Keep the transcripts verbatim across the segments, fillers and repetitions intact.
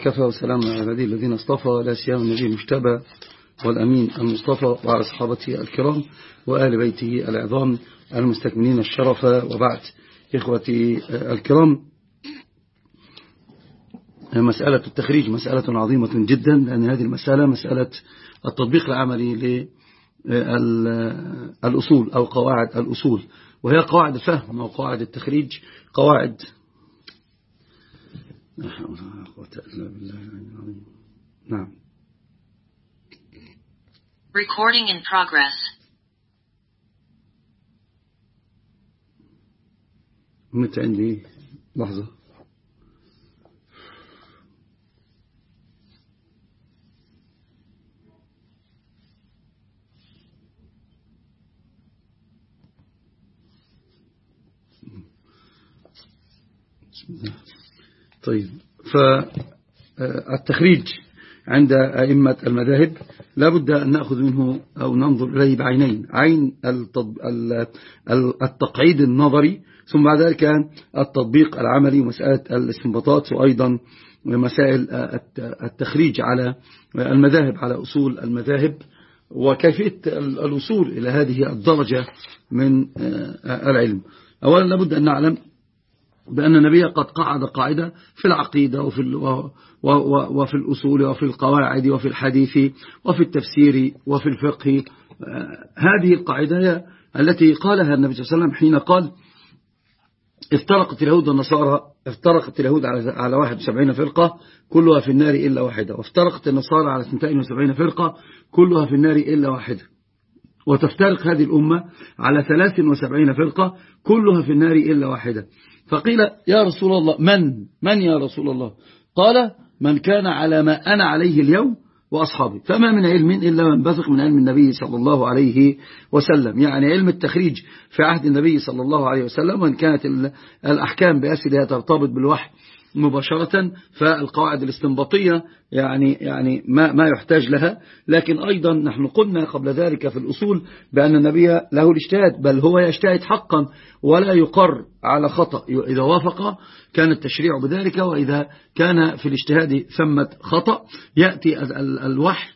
وكفى وسلام على عباده الذين اصطفى لا سيما النبي المجتبى والأمين المصطفى وعلى صحابته الكرام وآل بيته العظام المستكملين الشرف. وبعد إخوتي الكرام، مسألة التخريج مسألة عظيمة جدا، لأن هذه المسألة مسألة التطبيق العملي للأصول أو قواعد الأصول، وهي قواعد الفهم أو قواعد التخريج، قواعد لا حول ولا قوة إلا بالله. نعم. Recording in progress. متى عندي لحظة. بسم الله. طيب، فالتخريج عند أئمة المذاهب لا بد أن نأخذ منه أو ننظر إليه بعينين: عين التقعيد النظري، ثم بعد ذلك التطبيق العملي ومسألة الاستنباطات، وأيضا مسائل التخريج على المذاهب، على أصول المذاهب، وكيفية الوصول إلى هذه الدرجة من العلم. أولا لابد أن نعلم بأن النبي قد قعد قاعدة في العقيدة وفي وفي الأصول وفي القواعد وفي الحديث وفي التفسير وفي الفقه. هذه القاعدة هي التي قالها النبي صلى الله عليه وسلم حين قال: افترقت اليهود والنصارى افترقت اليهود على واحد وسبعين فرقة كلها في النار إلا واحدة، وافترقت النصارى على اثنتين وسبعين فرقة كلها في النار إلا واحدة، وتفترق هذه الأمة على ثلاث وسبعين فرقة كلها في النار إلا واحدة. فقيل: يا رسول الله، من من يا رسول الله؟ قال: من كان على ما أنا عليه اليوم وأصحابي. فما من علم إلا من بثق من علم النبي صلى الله عليه وسلم، يعني علم التخريج في عهد النبي صلى الله عليه وسلم، وإن كانت الأحكام بأسلها ترتبط بالوحي مباشرة، فالقواعد الاستنباطية يعني يعني ما ما يحتاج لها. لكن أيضا نحن قلنا قبل ذلك في الأصول بأن النبي له الاجتهاد، بل هو يجتهد حقا ولا يقر على خطأ. إذا وافق كان التشريع بذلك، وإذا كان في الاجتهاد ثمة خطأ يأتي الوحي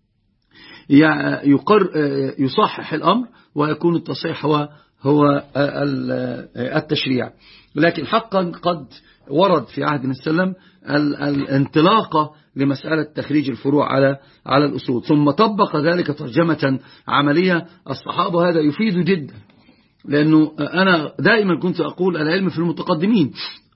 يقر يصحح الأمر، ويكون التصحيح هو هو التشريع. لكن حقا قد ورد في عهدنا السلام الانطلاقة لمسألة تخريج الفروع على على الأصول، ثم طبق ذلك ترجمة عملية. الصحابة هذا يفيد جدا، لأنه أنا دائما كنت أقول: العلم في المتقدمين.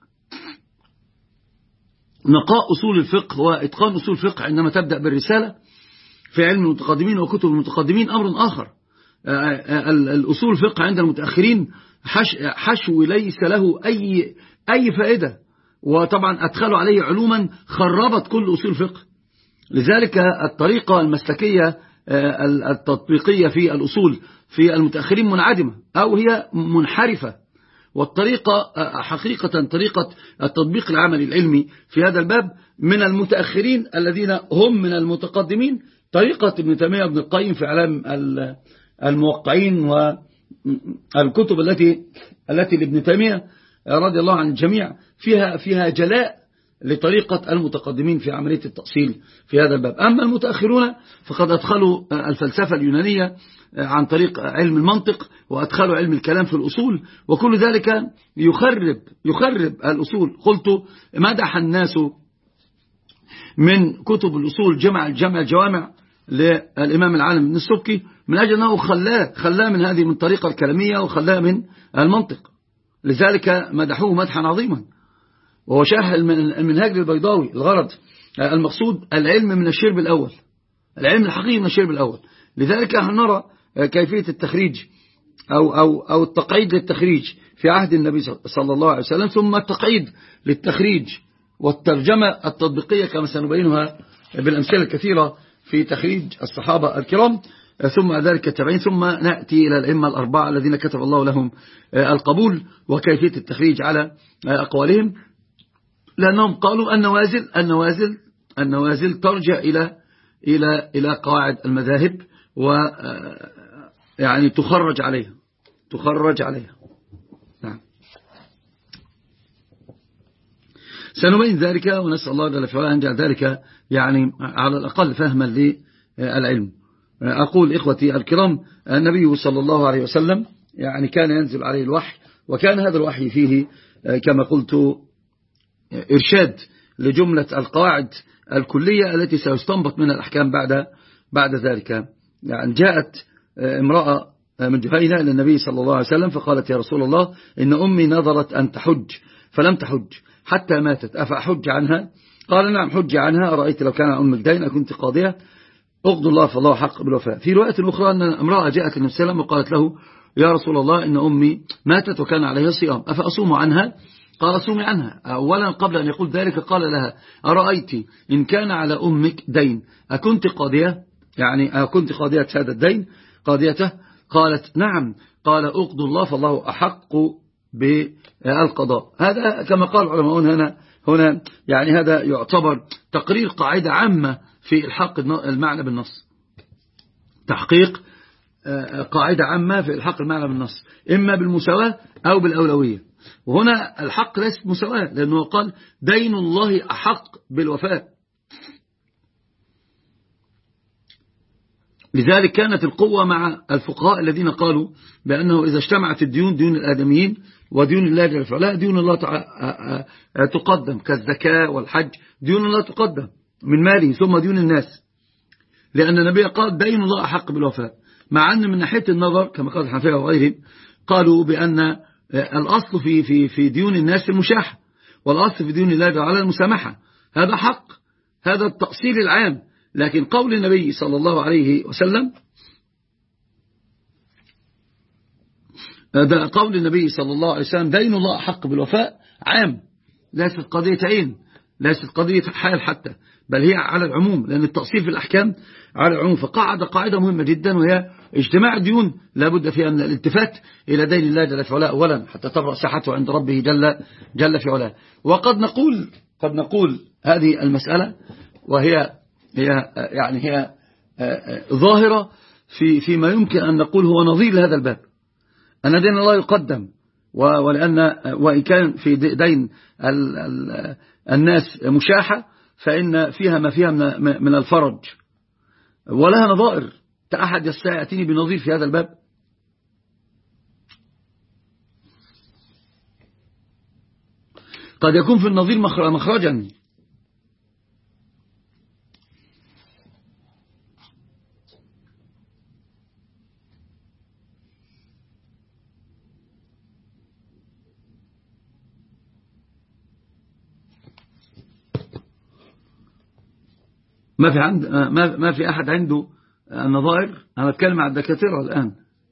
نقاء أصول الفقه وإتقان أصول الفقه عندما تبدأ بالرسالة في علم المتقدمين وكتب المتقدمين أمر آخر. الأصول الفقه عند المتأخرين حشو ليس له أي أي فائدة، وطبعا أدخلوا عليه علوما خربت كل أصول الفقه. لذلك الطريقة المسلكية التطبيقية في الأصول في المتأخرين منعدمة أو هي منحرفة، والطريقة حقيقة طريقة التطبيق العملي العلمي في هذا الباب من المتأخرين الذين هم من المتقدمين، طريقة ابن تيمية وابن القيم في إعلام الموقعين، والكتب التي التي لابن تيمية رضي الله عن الجميع فيها فيها جلاء لطريقة المتقدمين في عملية التأصيل في هذا الباب. أما المتأخرون فقد أدخلوا الفلسفة اليونانية عن طريق علم المنطق، وأدخلوا علم الكلام في الأصول، وكل ذلك يخرب يخرب الأصول. قلت: مدح الناس من كتب الأصول جمع الجمع الجوامع للإمام العالم بن السبكي من أجل أنه خلاه خلاه من هذه من الطريقة الكلامية وخلاه من المنطق، لذلك مدحوه مدحا عظيما. وهو شرح المنهاج البيضاوي. الغرض المقصود العلم من الشرب الأول، العلم الحقيقي من الشرب الأول. لذلك نرى كيفية التخريج أو, أو, أو التقعيد للتخريج في عهد النبي صلى الله عليه وسلم، ثم التقعيد للتخريج والترجمة التطبيقية كما سنبينها بالأمثلة الكثيرة في تخريج الصحابة الكرام، ثم ذلك التابعين، ثم نأتي إلى الأئمة الأربعة الذين كتب الله لهم القبول وكيفية التخريج على أقوالهم، لأنهم قالوا النوازل النوازل النوازل ترجع إلى إلى إلى قواعد المذاهب، ويعني تخرج عليها تخرج عليها. نعم. سنبين ذلك ونسأل الله جل في علاه أن يجعل ذلك يعني على الأقل فهما للعلم. أقول إخوتي الكرام النبي صلى الله عليه وسلم يعني كان ينزل عليه الوحي، وكان هذا الوحي فيه كما قلت إرشاد لجملة القواعد الكلية التي سيستنبط منها الأحكام بعد بعد ذلك. يعني جاءت امرأة من جهينة إلى النبي صلى الله عليه وسلم فقالت يا رسول الله إن أمي نظرت أن تحج فلم تحج حتى ماتت، أفأحج عنها؟ قال نعم حج عنها، أرأيت لو كان عن أم الدين أكنت قاضية؟ أقضوا الله فالله حق بالوفاء. في رواية أخرى أن امرأة جاءت للنبي صلى الله عليه وسلم وقالت له يا رسول الله إن أمي ماتت وكان عليها صيام أفأصوم عنها؟ قال صومي عنها. أولا قبل أن يقول ذلك قال لها أرأيت إن كان على أمك دين أكنت قاضية؟ يعني أكنت قاضية هذا الدين قاضيته؟ قالت نعم. قال أقضوا الله فالله أحق بالقضاء. هذا كما قال العلماء هنا هنا يعني هذا يعتبر تقرير قاعدة عامة في الحق المعنى بالنص، تحقيق قاعدة عامة في الحق المعنى بالنص، إما بالمساواة أو بالأولوية. وهنا الحق ليس مساواة، لأنه قال دين الله أحق بالوفاء. لذلك كانت القوة مع الفقهاء الذين قالوا بأنه إذا اجتمعت الديون ديون الآدميين وديون الله جل وعلا ديون الله تقدم كالزكاة والحج، ديون الله تقدم من ماله ثم ديون الناس، لأن النبي قال دين الله أحق بالوفاء. مع أن من ناحية النظر كما قال الحنفية وغيرهم قالوا بأن الأصل في في في ديون الناس المشاحة، والأصل في ديون الله على المسامحة، هذا حق، هذا التأصيل العام. لكن قول النبي صلى الله عليه وسلم ده قول النبي صلى الله عليه وسلم دين الله أحق بالوفاء عام، ليست قضية عين، ليست قضية حال حتى، بل هي على العموم، لأن التأصيل في الأحكام على العموم. فقاعدة قاعدة مهمة جدا، وهي اجتماع الديون لابد فيها من الالتفات إلى دين الله جل في علاه أولا حتى تبرأ صحته عند ربه جل, جل في علاه. وقد نقول قد نقول هذه المسألة وهي هي يعني هي ظاهرة في فيما يمكن أن نقول هو نظير لهذا الباب، أن دين الله يقدم، ولأن وإن كان في دين الناس مشاحة فإن فيها ما فيها من الفرج ولها نظائر. أحد يستطيعني بنظير في هذا الباب؟ قد يكون في النظير مخرجا. ما في عند ما ما في أحد عنده النظائر. أنا أتكلم عن الدكاترة الآن.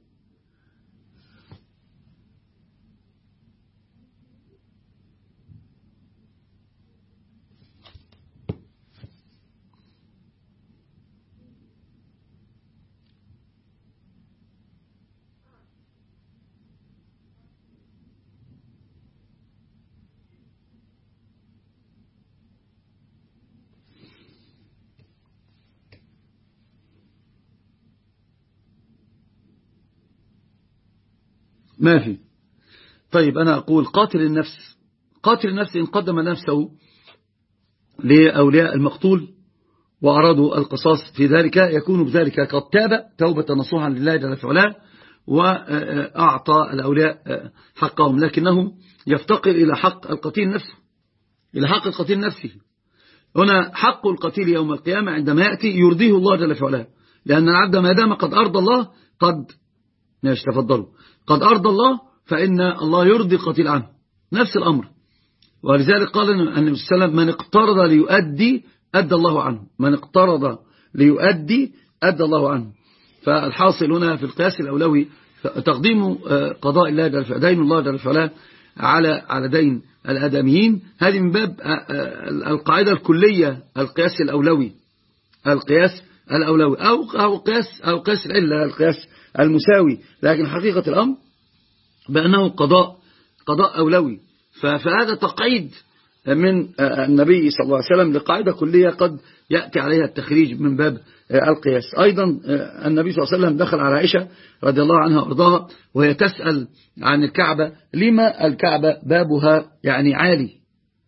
ما في. طيب أنا أقول قاتل النفس، قاتل النفس إن قدم نفسه لأولياء المقتول وأرادوا القصاص في ذلك يكون بذلك قد تاب توبة نصوحا لله جل في علاه وأعطى الأولياء حقهم، لكنه يفتقر إلى حق القتيل نفسه، إلى حق القتيل نفسه. هنا حق القتيل يوم القيامة عندما يأتي يرضيه الله جل في علاه، لأن العبد ما دام قد أرضى الله قد ماشي تفضلوا قد أرضى الله فإن الله يرضي القتيل عنه، نفس الأمر. ولذلك قال النبي صلى الله عليه وسلم من اقترض ليؤدي أدى الله عنه، من اقترض ليؤدي أدى الله عنه. فالحاصل هنا في القياس الأولوي تقديم قضاء الله جل في دين الله جل في علاه على على دين الآدميين، هذه من باب القاعدة الكلية القياس الأولوي، القياس الأولوي أو أو قياس أو قياس العلة، القياس المساوي. لكن حقيقة الأمر بأنه قضاء قضاء أولوي. فهذا تقعيد من النبي صلى الله عليه وسلم لقاعدة كلية قد يأتي عليها التخريج من باب القياس. أيضا النبي صلى الله عليه وسلم دخل على عائشة رضي الله عنها وارضاها وهي تسأل عن الكعبة، لما الكعبة بابها يعني عالي؟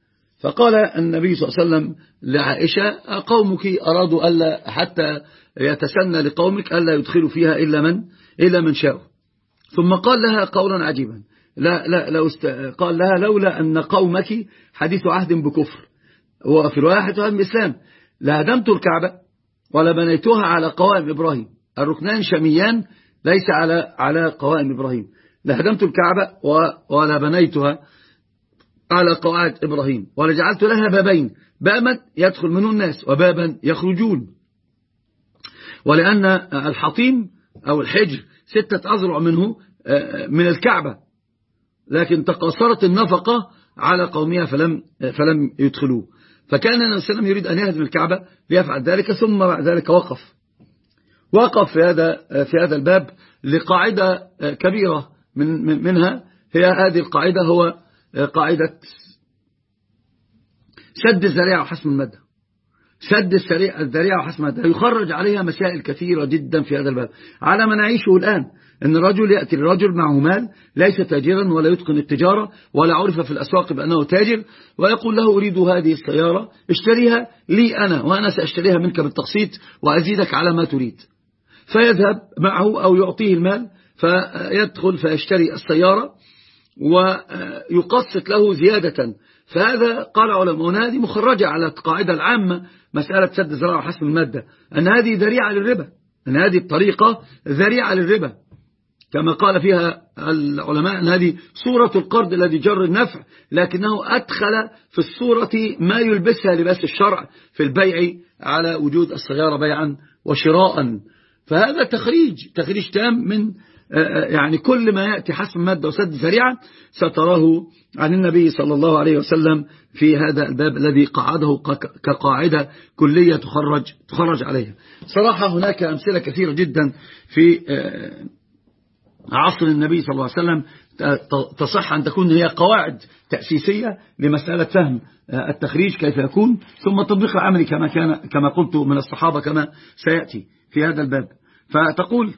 فقال النبي صلى الله عليه وسلم لعائشة قومك أرادوا ألا حتى يتسنى لقومك ألا يدخلوا فيها إلا من إلا من شاء. ثم قال لها قولا عجيبا، لا لا لو است... قال لها لولا أن قومك حديث عهد بكفر وفي رواية حديث عهد بإسلام لهدمت الكعبة ولا بنيتها على قوائم إبراهيم، الركنان شاميان ليس على على قوائم إبراهيم، لهدمت الكعبة ولا بنيتها على قواعد إبراهيم، ولجعلت لها بابين، بابا يدخل منه الناس وبابا يخرجون، ولأن الحطيم أو الحجر ستة أذرع منه من الكعبة، لكن تقاصرت النفقة على قومها فلم فلم يدخلوه. فكان النبي صلى الله عليه وسلم يريد أن يهدم الكعبة ليفعل ذلك، ثم بعد ذلك وقف وقف في هذا في هذا الباب لقاعدة كبيرة من منها هي هذه القاعدة، هو قاعدة سد الذريعة وحسم المادة. سد الذريعة وحسم المادة يخرج عليها مسائل كثيرة جدا في هذا الباب على ما نعيشه الآن، أن الرجل يأتي الرجل معه مال ليس تاجرا ولا يتقن التجارة ولا عرف في الأسواق بأنه تاجر، ويقول له أريد هذه السيارة اشتريها لي أنا وأنا سأشتريها منك بالتقسيط وأزيدك على ما تريد. فيذهب معه أو يعطيه المال فيدخل فيشتري السيارة ويقسط له زيادة. فهذا قال علماء هذه مخرجة على القاعدة العامة مسألة سد الذريعة وحسم المادة، أن هذه ذريعة للربا، أن هذه الطريقة ذريعة للربا، كما قال فيها العلماء أن هذه صورة القرض الذي جر النفع، لكنه أدخل في الصورة ما يلبسها لباس الشرع في البيع على وجود السيارة بيعا وشراء. فهذا تخريج تخريج تام من يعني كل ما يأتي حسم مادة وسد ذريعة ستراه عن النبي صلى الله عليه وسلم في هذا الباب الذي قعده كقاعدة كلية تخرج تخرج عليها. صراحة هناك أمثلة كثيرة جدا في عصر النبي صلى الله عليه وسلم تصح أن تكون هي قواعد تأسيسية لمسألة فهم التخريج كيف يكون، ثم التطبيق العملي كما كان كما قلت من الصحابة كما سيأتي في هذا الباب. فتقول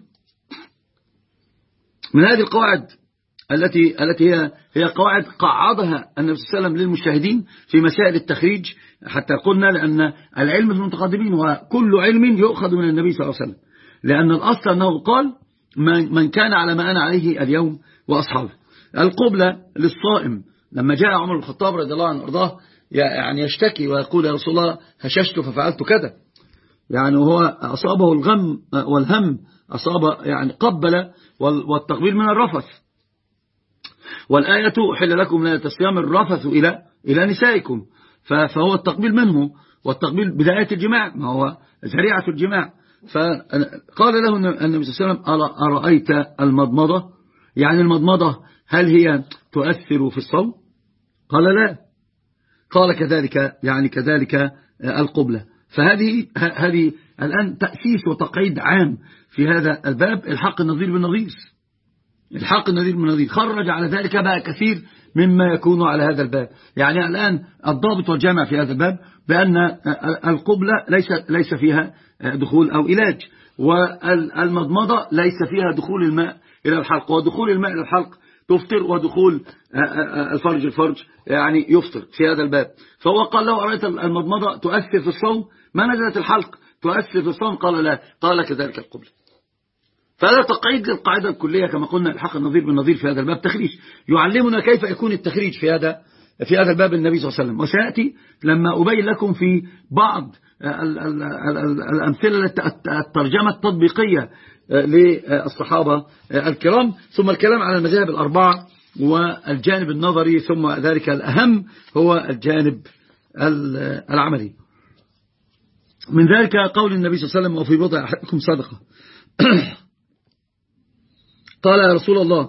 من هذه القواعد التي التي هي هي قواعد قعدها النبي صلى الله عليه وسلم للمجتهدين في مسائل التخريج، حتى قلنا لأن العلم في المتقدمين وكل علم يؤخذ من النبي صلى الله عليه وسلم، لأن الأصل أنه قال من كان على ما أنا عليه اليوم وأصحابه. القبلة للصائم لما جاء عمر بن الخطاب رضي الله عنه وارضاه يعني يشتكي ويقول يا رسول الله هششت ففعلت كذا، يعني هو أصابه الغم والهم، أصاب يعني قبل، والتقبيل من الرفث، والآية أحل لكم ليلة الصيام الرفث إلى إلى نسائكم، فهو التقبيل منه، والتقبيل بداية الجماع ما هو ذريعة الجماع. فقال له النبي صلى الله عليه وسلم أرأيت المضمضة، يعني المضمضة هل هي تؤثر في الصوم؟ قال لا. قال كذلك يعني كذلك القبلة. فهذه هذه الآن تأسيس وتقعيد عام في هذا الباب. الحق النظير بالنظير، الحق النظير بالنظير خرج على ذلك بقى كثير مما يكون على هذا الباب. يعني الآن الضابط والجامع في هذا الباب بأن القبلة ليس ليس فيها دخول أو علاج، والمضمضة ليس فيها دخول الماء إلى الحلق، ودخول الماء إلى الحلق تفطر، ودخول الفرج الفرج يعني يفطر في هذا الباب. فهو قال له أرأيت المضمضة تؤثر في الصوم؟ ما نزلت الحلق تؤثر في الصوم؟ قال لا. قال كذلك القبلة. فهذا تقعيد القاعدة الكلية كما قلنا، الحق النظير بالنظير في هذا الباب تخريج يعلمنا كيف يكون التخريج في هذا في هذا الباب النبي صلى الله عليه وسلم. وسيأتي لما أبين لكم في بعض الأمثلة الترجمة التطبيقية للصحابة الكرام، ثم الكلام على المذاهب الأربعة والجانب النظري، ثم ذلك الأهم هو الجانب العملي. من ذلك قول النبي صلى الله عليه وسلم وفي بضع أحدكم صدقة. قال يا رسول الله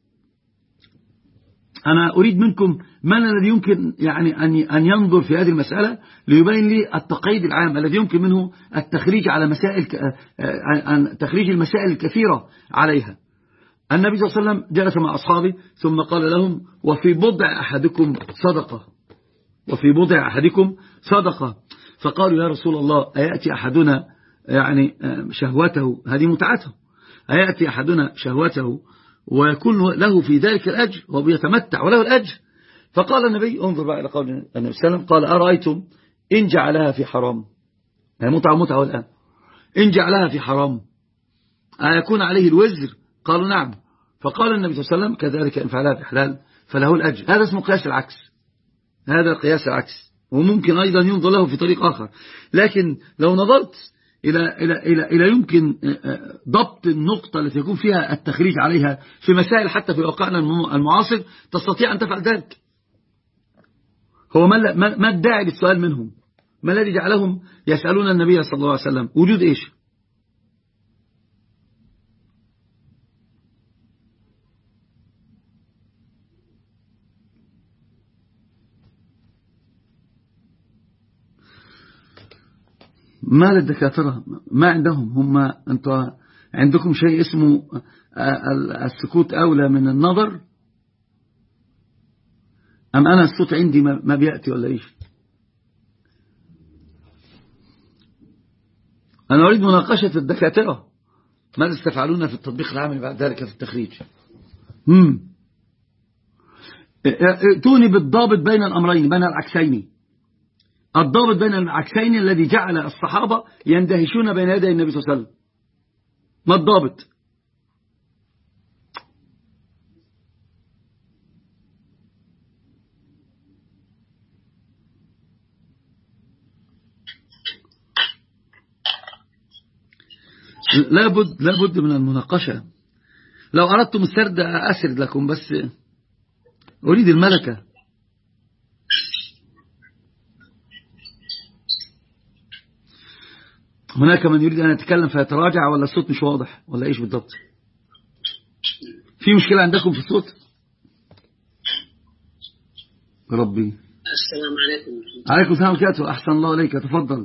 أنا أريد منكم من الذي يمكن يعني أن ينظر في هذه المسألة ليبين لي التقييد العام الذي يمكن منه التخريج على مسائل تخريج المسائل الكثيرة عليها. النبي صلى الله عليه وسلم جلس مع أصحابه ثم قال لهم وفي بضع أحدكم صدقة، وفي بضع أحدكم صدقة. فقالوا يا رسول الله أيأتي أحدنا يعني شهوته، هذه متعته، أيأتي أحدنا شهوته ويكون له في ذلك الأجر وبيتمتع وله الأجر؟ فقال النبي انظر بقى إلى قول النبي صلى الله عليه وسلم قال أرأيتم إن جعلها في حرام، يعني متعة متعة الآن، إن جعلها في حرام أيكون عليه الوزر؟ قالوا نعم. فقال النبي صلى الله عليه وسلم كذلك إن فعلها في حلال فله الأجر. هذا اسمه قياس العكس، هذا قياس العكس، وممكن أيضا ينظر له في طريق آخر. لكن لو نظرت إلى, إلى, إلى, إلى يمكن ضبط النقطة التي يكون فيها التخريج عليها في مسائل حتى في واقعنا المعاصر تستطيع أن تفعل ذلك. هو ما الداعي للسؤال منهم؟ ما الذي جعلهم يسألون النبي صلى الله عليه وسلم؟ وجود إيش؟ ما للدكاترة ما عندهم هم؟ أنتوا عندكم شيء اسمه السكوت أولى من النظر، أم أنا الصوت عندي ما بيأتي ولا إيش؟ أنا أريد مناقشة الدكاترة ماذا استفعلون في التطبيق العملي بعد ذلك في التخريج. مم. ائتوني بالضابط بين الأمرين، بين العكسين، الضابط بين العكسين الذي جعل الصحابة يندهشون بين يدي النبي صلى الله عليه وسلم. ما الضابط؟ لابد لابد من المناقشة. لو أردتم السرد أسرد لكم، بس أريد الملكة. هناك من يريد أن يتكلم فيتراجع، ولا الصوت مش واضح ولا إيش بالضبط؟ في مشكلة عندكم في الصوت؟ ربي. السلام عليكم. عليكم السلام عليكم. أحسن الله عليك، تفضل.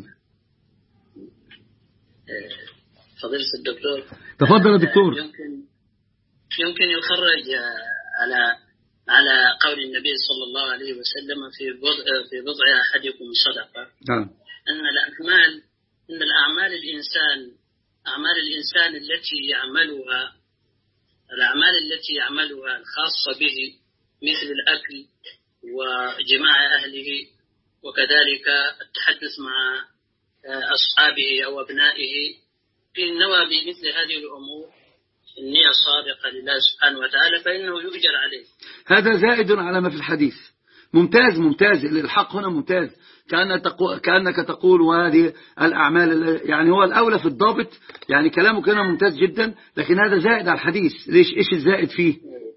فضيلة الدكتور. تفضل يا دكتور. يمكن يمكن يخرج على على قول النبي صلى الله عليه وسلم في بضع في بضع أحدكم صدقة. نعم. أن الأعمال أن الأعمال الإنسان أعمال الإنسان التي يعملها الأعمال التي يعملها الخاصة به مثل الأكل وجماع أهله وكذلك التحدث مع أصحابه أو أبنائه، إن نوى بمثل هذه الأمور النية الصادقة لله سبحانه وتعالى فإنه يؤجر عليه. هذا زائد على ما في الحديث. ممتاز ممتاز، الحق هنا ممتاز. كأنك تقول, كأنك تقول وهذه الأعمال، يعني هو الأولى في الضابط، يعني كلامك هنا ممتاز جدا، لكن هذا زائد على الحديث. ليش؟ إيش الزائد فيه؟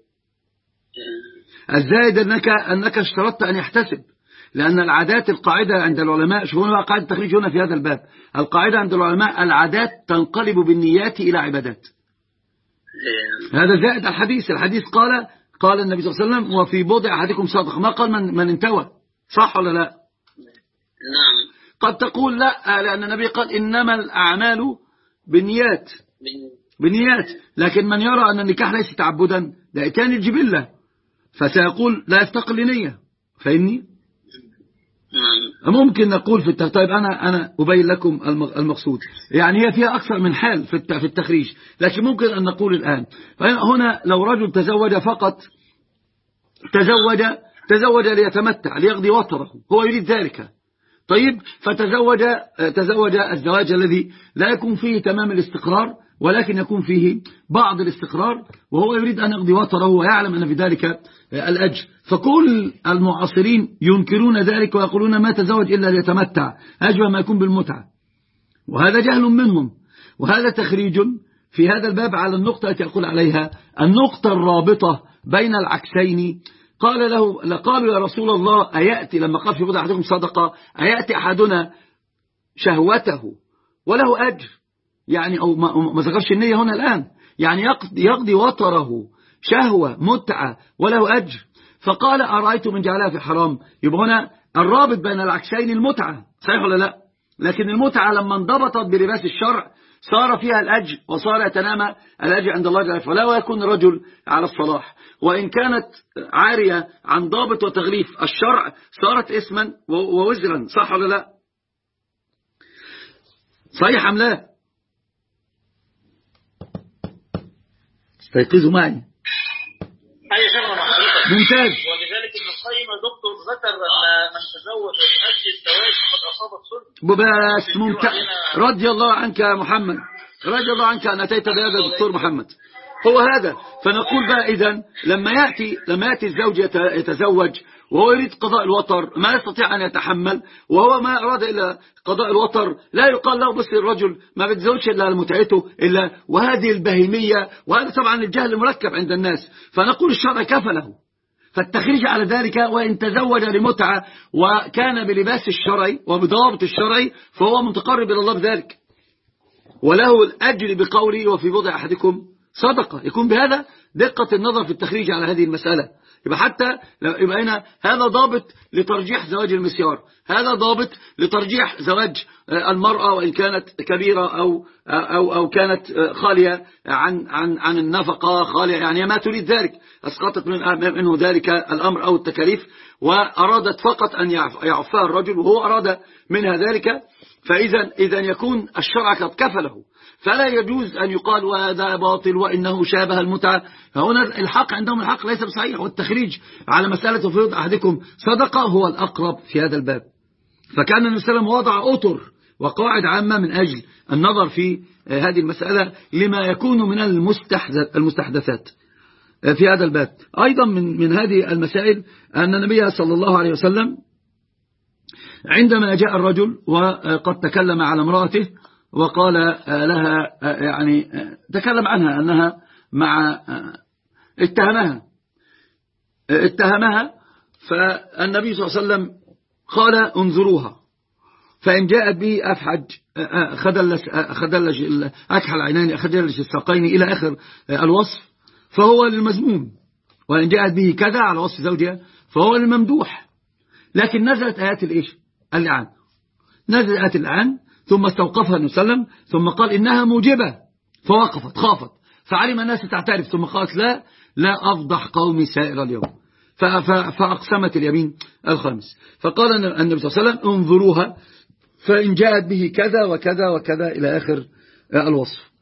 الزائد أنك, أنك اشترطت أن يحتسب، لأن العادات القاعدة عند العلماء، شوفوا هنا قاعدة التخريج هنا في هذا الباب، القاعدة عند العلماء العادات تنقلب بالنيات إلى عبادات. هذا زائد الحديث. الحديث قال قال النبي صلى الله عليه وسلم وفي بضع أحدكم صدقة، ما قال من, من انتوى. صح ولا لا؟ نعم. قد تقول لا، لأن النبي قال إنما الأعمال بالنيات بالنيات، لكن من يرى أن النكاح ليس تعبدا ده كان الجبلة، فسيقول لا يفتقر لنية. فاهمني؟ ممكن نقول في التخريج. طيب أنا أنا أبين لكم المقصود، يعني هي فيها أكثر من حال في التخريج، لكن ممكن أن نقول الآن هنا لو رجل تزوج فقط، تزوج تزوج ليتمتع ليقضي وطره، هو يريد ذلك. طيب فتزوج تزوج الزواج الذي لا يكون فيه تمام الاستقرار، ولكن يكون فيه بعض الاستقرار، وهو يريد أن يقضي وطره ويعلم أن في ذلك الأجر. فكل المعاصرين ينكرون ذلك ويقولون ما تزوج إلا ليتمتع، أجمع ما يكون بالمتعة، وهذا جهل منهم. وهذا تخريج في هذا الباب على النقطة التي أقول عليها، النقطة الرابطة بين العكسين. قال له لقالوا يا رسول الله أيأتي، لما قال في بضع أحدكم صدقة، أيأتي أحدنا شهوته وله أجر، يعني أو ما ذكرش النية هنا الآن، يعني يقضي, يقضي وطره شهوة متعة وله أجر. فقال أرأيتم من جعلها في حرام. يبقى هنا الرابط بين العكسين المتعة، صحيح ولا لا؟ لكن المتعة لما انضبطت بلباس الشرع صار فيها الأجر، وصار يتنامى الأجر عند الله جل وعلا، ويكون الرجل على الصلاح. وإن كانت عارية عن ضابط وتغليف الشرع صارت اسما ووزرا. صح ولا لا؟ صحيح أم لا؟ استيقظوا معي. أي شغلة محدودة. ممتاز. ولذلك ابن القيم ذكر أن من تزوج وتؤدي الزواج فقد أصاب السنة. بس ممتاز، رضي الله عنك يا محمد، رضي الله عنك أن أتيت بهذا الدكتور محمد. هو هذا. فنقول بقى إذن لما يأتي لما يأتي الزوج يتزوج وهو يريد قضاء الوطر، ما يستطيع أن يتحمل، وهو ما أراد إلا قضاء الوطر، لا يقال له بس الرجل ما بيتزوجش إلا لمتعته إلا، وهذه البهيمية، وهذا طبعا الجهل المركب عند الناس. فنقول الشرع كفله، فالتخريج على ذلك وإن تزوج لمتعة وكان بلباس الشرعي وبضوابط الشرعي فهو متقرب إلى الله بذلك، وله الأجر بقوله وفي بضع أحدكم صدقة. يكون بهذا دقة النظر في التخريج على هذه المسألة. يبقى حتى يبقى هنا هذا ضابط لترجيح زواج المسيار، هذا ضابط لترجيح زواج المرأة وإن كانت كبيرة أو أو أو كانت خالية عن عن عن النفقة، خالية يعني ما تريد ذلك، أسقطت منه ذلك الأمر أو التكاليف وأرادت فقط أن يعفها الرجل وهو أراد منها ذلك. فإذا إذا يكون الشرع قد كفله، فلا يجوز أن يقال وهذا باطل وإنه شابه المتعة. فهنا الحق عندهم الحق ليس بصحيح، والتخريج على مسألة فرض أحدكم صدقة هو الأقرب في هذا الباب. فكان النبي صلى الله عليه وسلم وضع أطر وقواعد عامة من أجل النظر في هذه المسألة لما يكون من المستحدثات في هذا الباب. أيضا من من هذه المسائل أن النبي صلى الله عليه وسلم عندما جاء الرجل وقد تكلم على امرأته وقال لها يعني تكلم عنها أنها مع اتهمها اتهمها فالنبي صلى الله عليه وسلم قال انظروها فإن جاءت به أفحج خدلج خدلج أكحل العينين خدلج الساقين إلى آخر الوصف فهو للمذموم، وإن جاءت به كذا على وصف زوجها فهو للممدوح. لكن نزلت آيات الإيش اللعان، نزلت آيات اللعان ثم استوقفها النبي صلى الله عليه وسلم ثم قال إنها موجبة فوقفت خافت فعلم الناس تعترف ثم قالت لا لا أفضح قومي سائر اليوم فأقسمت اليمين الخامس. فقال النبي صلى الله عليه وسلم انظروها فإن جاءت به كذا وكذا وكذا إلى آخر الوصف.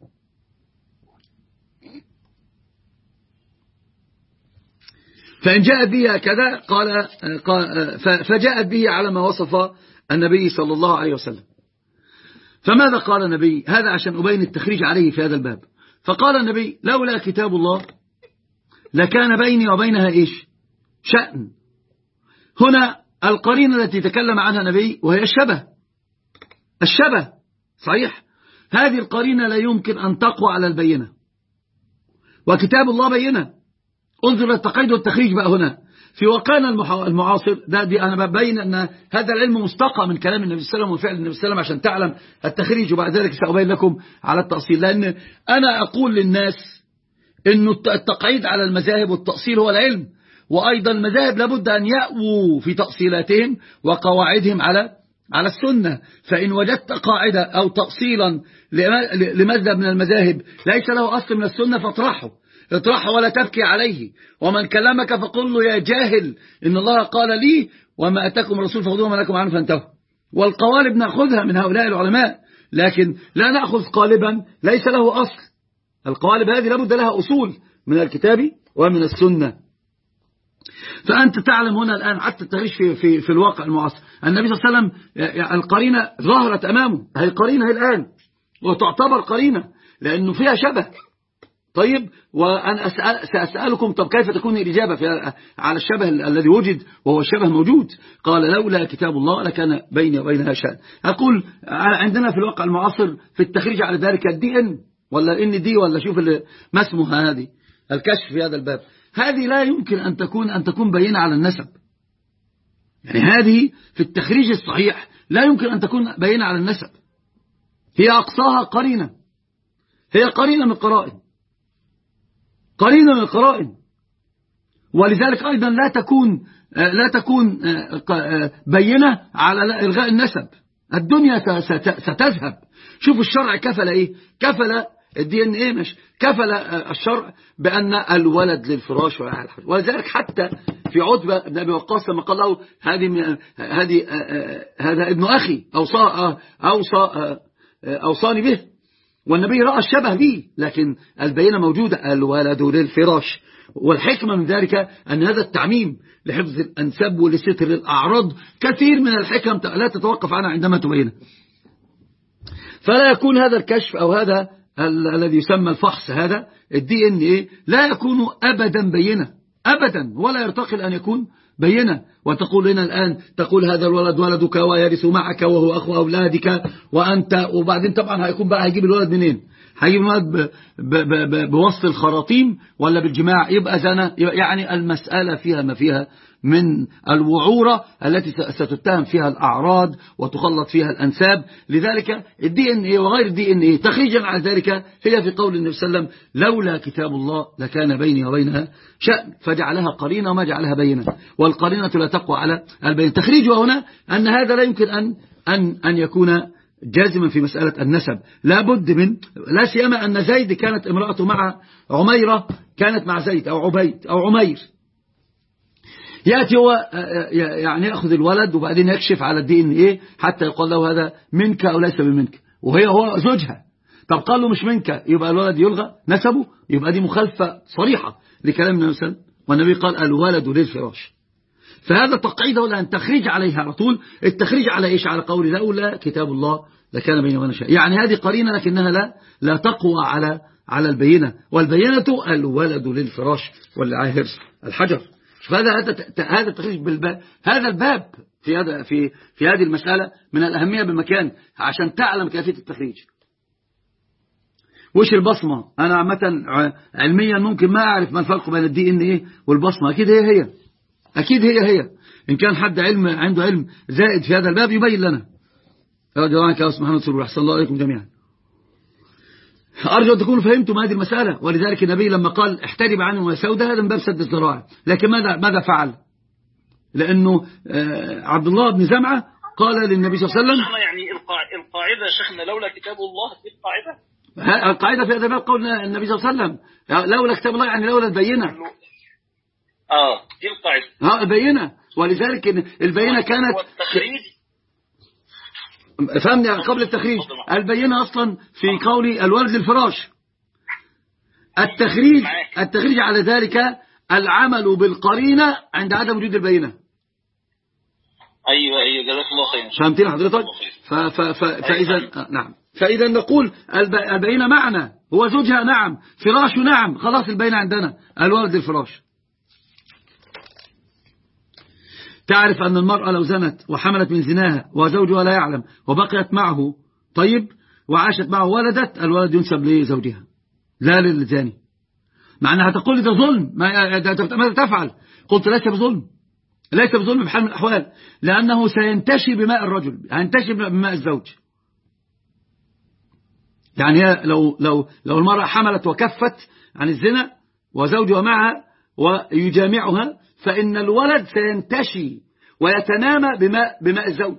فإن جاءت به كذا قال فجاءت به على ما وصف النبي صلى الله عليه وسلم. فماذا قال النبي؟ هذا عشان أبين التخريج عليه في هذا الباب. فقال النبي لولا كتاب الله لكان بيني وبينها إيش شأن. هنا القرينة التي تكلم عنها النبي وهي الشبه، الشبه صحيح، هذه القرينة لا يمكن أن تقوى على البينة، وكتاب الله بينة. انظر التقييد والتخريج بقى هنا في واقعنا المعاصر. ده دي أنا ببين أن هذا العلم مستقى من كلام النبي صلى الله عليه وسلم وفعل النبي صلى الله عليه وسلم عشان تعلم التخريج، وبعد ذلك سأبين لكم على التأصيل. لأن أنا أقول للناس أن التقعيد على المذاهب والتأصيل هو العلم، وأيضا المذاهب لابد أن يأووا في تأصيلاتهم وقواعدهم على على السنة. فإن وجدت قاعدة أو تأصيلا لمذهب من المذاهب ليس له أصل من السنة فاطرحه اطرحه ولا تبكي عليه. ومن كلمك فقل له يا جاهل إن الله قال لي وما أتاكم الرسول فخذوه وما نهاكم عنه فانتهوا. والقوالب نأخذها من هؤلاء العلماء، لكن لا نأخذ قالبا ليس له أصل. القوالب هذه لابد لها أصول من الكتاب ومن السنة. فأنت تعلم هنا الآن حتى التغيش في, في, في الواقع المعاصر النبي صلى الله عليه وسلم القرينة ظهرت أمامه، هي القرينة الآن وتعتبر قرينة لأنه فيها شبه. طيب وأنا أسأل سأسألكم طب كيف تكون الإجابة في على الشبه الذي وجد وهو الشبه موجود؟ قال لولا كتاب الله لكان بيني وبينها شأن. أقول عندنا في الواقع المعاصر في التخريج على ذلك الدي ان ولا الان دي ولا شوف ما اسمها هذه الكشف في هذا الباب، هذه لا يمكن أن تكون أن تكون بينة على النسب. يعني هذه في التخريج الصحيح لا يمكن أن تكون بينة على النسب، هي أقصاها قرينة، هي قرينة من القرائن، قرينة من القرائن. ولذلك أيضا لا تكون لا تكون بينة على إلغاء النسب. الدنيا ستذهب. شوف الشرع كفل إيه؟ كفل الدي ان ايه مش كفل الشرع بأن الولد للفراش ولذلك حتى في عتبة بن أبي وقاص لما قال له هذه هذه هذا ابن أخي أوصى أوصى أوصاني به، والنبي رأى الشبه به، لكن البينة موجودة الولد للفراش. والحكمة من ذلك أن هذا التعميم لحفظ الأنساب ولستر الأعراض كثير من الحكم لا تتوقف عنها عندما تبينها. فلا يكون هذا الكشف أو هذا الذي يسمى الفحص، هذا الدي ان ايه، لا يكون أبدا بينة أبدا، ولا يرتقي أن يكون بينة. وتقول لنا الآن، تقول هذا الولد ولدك ويرث معك وهو أخو أولادك وأنت، وبعدين طبعا هيكون بقى هيجيب الولد منين؟ هيجيب الولد بوصل الخراطيم ولا بالجماع؟ يبقى زنا. يعني المسألة فيها ما فيها من الوعورة التي ستتهم فيها الأعراض وتخلط فيها الأنساب. لذلك الدي ان ايه وغير الدي ان ايه تخريجا على ذلك هي في قول النبي صلى الله عليه وسلم: لولا كتاب الله لكان بيني وبينها شأن، فجعلها قرينة وما جعلها بينة، والقرينة لا تقوى على البين. تخريجها هنا أن هذا لا يمكن أن أن أن يكون جازما في مسألة النسب، لا بد من، لا سيما أن زيد كانت امرأته مع عميرة، كانت مع زيد أو عبيد أو عمير. يأتي هو يعني يأخذ الولد وبعدين يكشف على الدي ان ايه حتى يقول له هذا منك أو ليس بمنك، وهي هو زوجها. طب قال له مش منك، يبقى الولد يلغى نسبه، يبقى دي مخالفة صريحة لكلام النبي صلى الله عليه وسلم، والنبي قال الولد للفراش. فهذا تقعيد ولا أن تخريج عليها على طول. التخريج على إيش؟ على قول لولا كتاب الله لكان بيني وبين شيء. يعني هذه قرينة لكنها لا لا تقوى على على البينة، والبينة الولد للفراش والعاهر الحجر. فهذا هذا التخريج بالباب، هذا الباب في هذا في في هذه المسألة من الأهمية بمكان عشان تعلم كيفية التخريج. وش البصمة؟ أنا عامة علميا ممكن ما أعرف ما الفرق بين الدي إن إيه والبصمة، أكيد هي هي أكيد هي هي إن كان حد علم عنده علم زائد في هذا الباب يبين لنا. أرجو عنك يا أستاذ محمد سرور، أحسن الله عليكم جميعا. أرجو أن تكونوا فهمتم هذه المسألة. ولذلك النبي لما قال احترب عنه يا سودة، هذا من باب سد الذرائع. لكن ماذا ماذا فعل؟ لأنه عبد الله بن زمعة قال للنبي صلى الله عليه وسلم، يعني القاعدة شيخنا لولا كتاب الله، دي القاعدة القاعدة في هذا الباب قول النبي صلى الله عليه وسلم لولا كتاب الله، يعني لولا البينة. اه دي القاعدة، اه البينة. ولذلك البينة كانت والتخريج فهمني قبل التخريج. البينة أصلا في قول الولد للفراش. التخريج التخريج على ذلك العمل بالقرينة عند عدم وجود البينة. أيوة أيوة جزاك الله خير. فهمتين حضرتك؟ ف ف ف فإذا نعم، فإذا نقول البينة معنا هو زوجها، نعم، فراش نعم، خلاص البينة عندنا الولد للفراش. تعرف أن المرأة لو زنت وحملت من زناها وزوجها لا يعلم وبقيت معه طيب وعاشت معه ولدت، الولد ينسب لزوجها لا للزاني. مع أنها تقول لي ده ظلم، ماذا تفعل؟ قلت ليس بظلم، ليس بظلم بحال من الأحوال، لأنه سينتشي بماء الرجل، هينتشي بماء الزوج. يعني لو لو لو المرأة حملت وكفت عن الزنا وزوجها معها ويجامعها، فإن الولد سينتشي ويتنامى بماء بماء الزوج.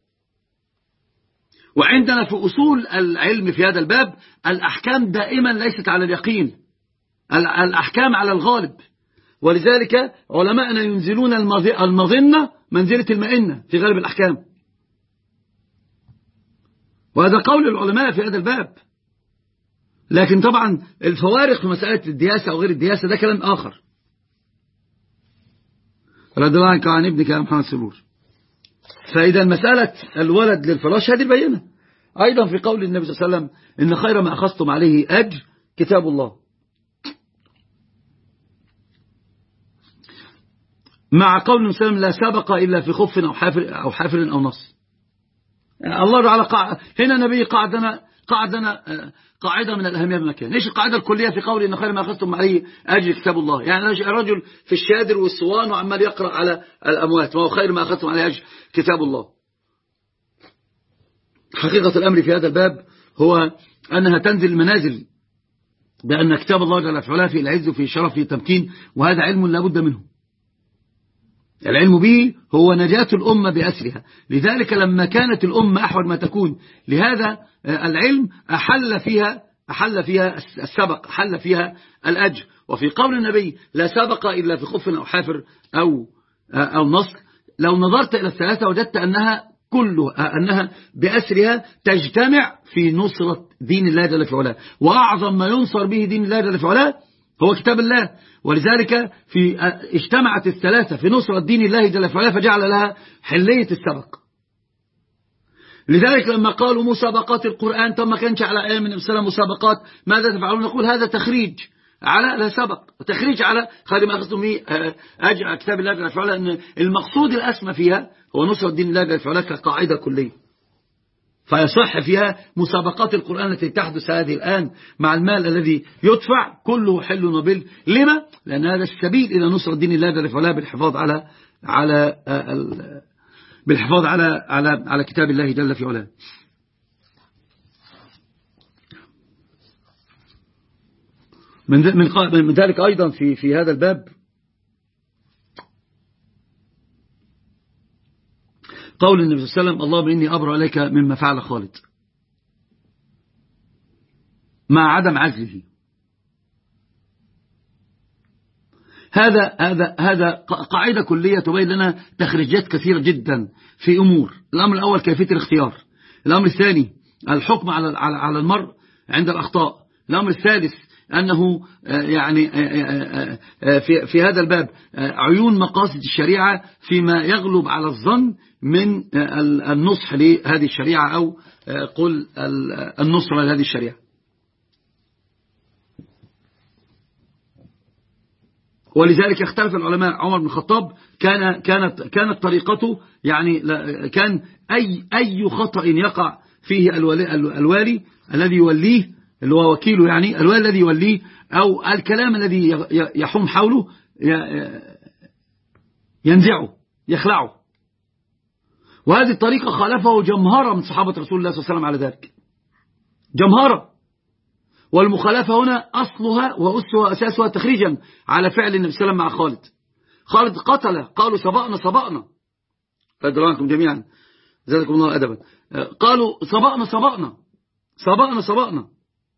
وعندنا في أصول العلم في هذا الباب الأحكام دائما ليست على اليقين، الأحكام على الغالب. ولذلك علماءنا ينزلون المظنة منزلة المئنة في غالب الأحكام، وهذا قول العلماء في هذا الباب. لكن طبعا الفوارق في مسألة الدياسة أو غير الدياسة ده كلام آخر. رضي الله عنك عن ابنك يا محمد سرور. فإذا مسألة الولد للفراش هذه بينة أيضا في قول النبي صلى الله عليه وسلم إن خير ما أخذتم عليه أجر كتاب الله، مع قول النبي صلى الله عليه وسلم لا سبق إلا في خف أو حافر أو حافر أو نص. يعني الله تعالى قاعدة هنا النبي قاعدنا قاعدنا قاعدة من الأهمية بمكان. إيش القاعدة الكلية في قول إن خير ما أخذتم عليه أجر كتاب الله؟ يعني الرجل في الشادر والصوان وعمال يقرأ على الأموات، وهو خير ما أخذتم عليه أجر كتاب الله. حقيقة الأمر في هذا الباب هو أنها تنزل المنازل بأن كتاب الله جل وعلا في العز وفي الشرف في التمكين، وهذا علم لا بد منه. العلم به هو نجاة الأمة بأسرها. لذلك لما كانت الأمة أحوج ما تكون لهذا العلم أحل فيها أحل فيها السبق، أحل فيها الأجر. وفي قول النبي لا سبق إلا في خف أو حافر أو أو نصر، لو نظرت إلى الثلاثة وجدت أنها كلها أنها بأسرها تجتمع في نصرة دين الله جل في علاه. وأعظم ما ينصر به دين الله جل في علاه هو كتاب الله. ولذلك في اجتمعت الثلاثة في نصرة دين الله جل وعلا فجعل لها حلية السبق. لذلك لما قالوا مسابقات القرآن، طب ما كانش على أيام النبي صلى الله عليه وسلم مسابقات، ماذا تفعلون؟ نقول هذا تخريج على لا سبق، تخريج على خادم أخذتم أجع كتاب الله جل وعلا، أن المقصود الأسمى فيها هو نصرة دين الله جل وعلا كقاعدة كلية. فيصح فيها مسابقات القرآن التي تحدث هذه الآن مع المال الذي يدفع كله حل وبل. لما؟ لأن هذا السبيل إلى نصرة دين الله جل وعلا بالحفاظ على على بالحفاظ على على على كتاب الله جل وعلا. من من ذلك أيضا في في هذا الباب قول النبي صلى الله عليه وسلم: اللهم إني أبرأ إليك مما فعل خالد، مع عدم عزله. هذا هذا هذا قاعدة كلية تبين لنا تخريجات كثيرة جدا في أمور. الأمر الأول كيفية الاختيار، الأمر الثاني الحكم على على المرء عند الأخطاء، الأمر الثالث أنه يعني في في هذا الباب عيون مقاصد الشريعة فيما يغلب على الظن من النصح لهذه الشريعة أو قل النصرة لهذه الشريعة. ولذلك اختلف العلماء. عمر بن الخطاب كان كانت كانت طريقته يعني كان أي أي خطأ يقع فيه الوالي, الوالي الذي يوليه اللي هو وكيله، يعني الوالي الذي يوليه أو الكلام الذي يحوم حوله ينزعه يخلعه. وهذه الطريقة خالفه جمهرة من صحابة رسول الله صلى الله عليه وسلم على ذلك، جمهرة. والمخالفة هنا أصلها وأسها وأساسها تخريجا على فعل النبي صلى الله عليه وسلم مع خالد. خالد قتل، قالوا سبقنا سبقنا، فأدرانكم جميعا زادكم الله أدبا، قالوا سبقنا سبقنا سبقنا سبقنا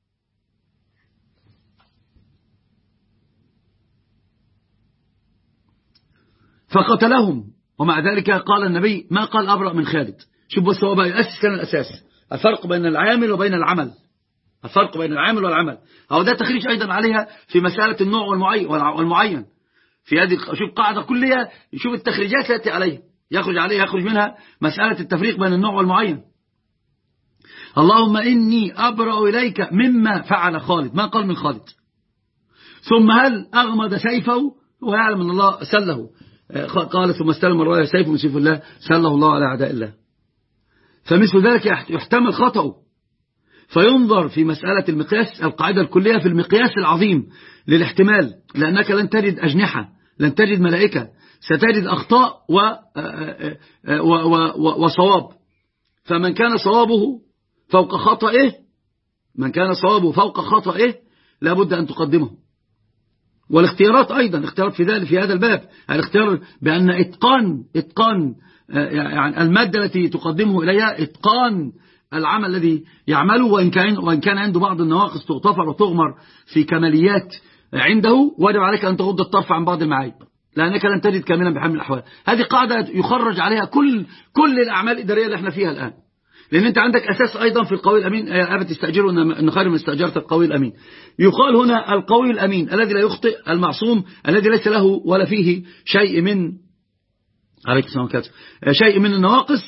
فقتلهم. ومع ذلك قال النبي ما قال أبرأ من خالد. شوف بس هو بقى يؤسس كان الأساس، الفرق بين العامل وبين العمل، الفرق بين العامل والعمل. أو ده تخريج أيضا عليها في مسألة النوع والمعين في هذه. شوف قاعدة كلية، شوف التخريجات التي عليها يخرج عليها يخرج منها مسألة التفريق بين النوع والمعين. اللهم إني أبرأ إليك مما فعل خالد، ما قال من خالد. ثم هل أغمد سيفه ويعلم أن الله سله؟ قال ثم استلم الراية سيف من سيف الله سله الله على أعداء الله. فمثل ذلك يحتمل خطأه، فينظر في مسألة المقياس القاعدة الكلية في المقياس العظيم للاحتمال، لأنك لن تجد أجنحة، لن تجد ملائكة، ستجد أخطاء و... و... و... وصواب. فمن كان صوابه فوق خطئه من كان صوابه فوق خطئه لابد أن تقدمه. والاختيارات أيضا اختيارات في ذلك في هذا الباب، الاختيار بأن إتقان إتقان يعني المادة التي تقدمه إليها إتقان العمل الذي يعمله، وإن كان وإن كان عنده بعض النواقص تغتفر وتغمر في كماليات عنده، واجب عليك أن تغض الطرف عن بعض المعايب، لأنك لن تجد كاملا بحال من الأحوال. هذه قاعدة يخرج عليها كل كل الأعمال الإدارية اللي احنا فيها الآن، لأن أنت عندك أساس أيضا في القوي الأمين. أبا تستأجره أن خير من استأجرت القوي الأمين. يقال هنا القوي الأمين الذي لا يخطئ، المعصوم الذي ليس له ولا فيه شيء من عليك السلام شيء من النواقص.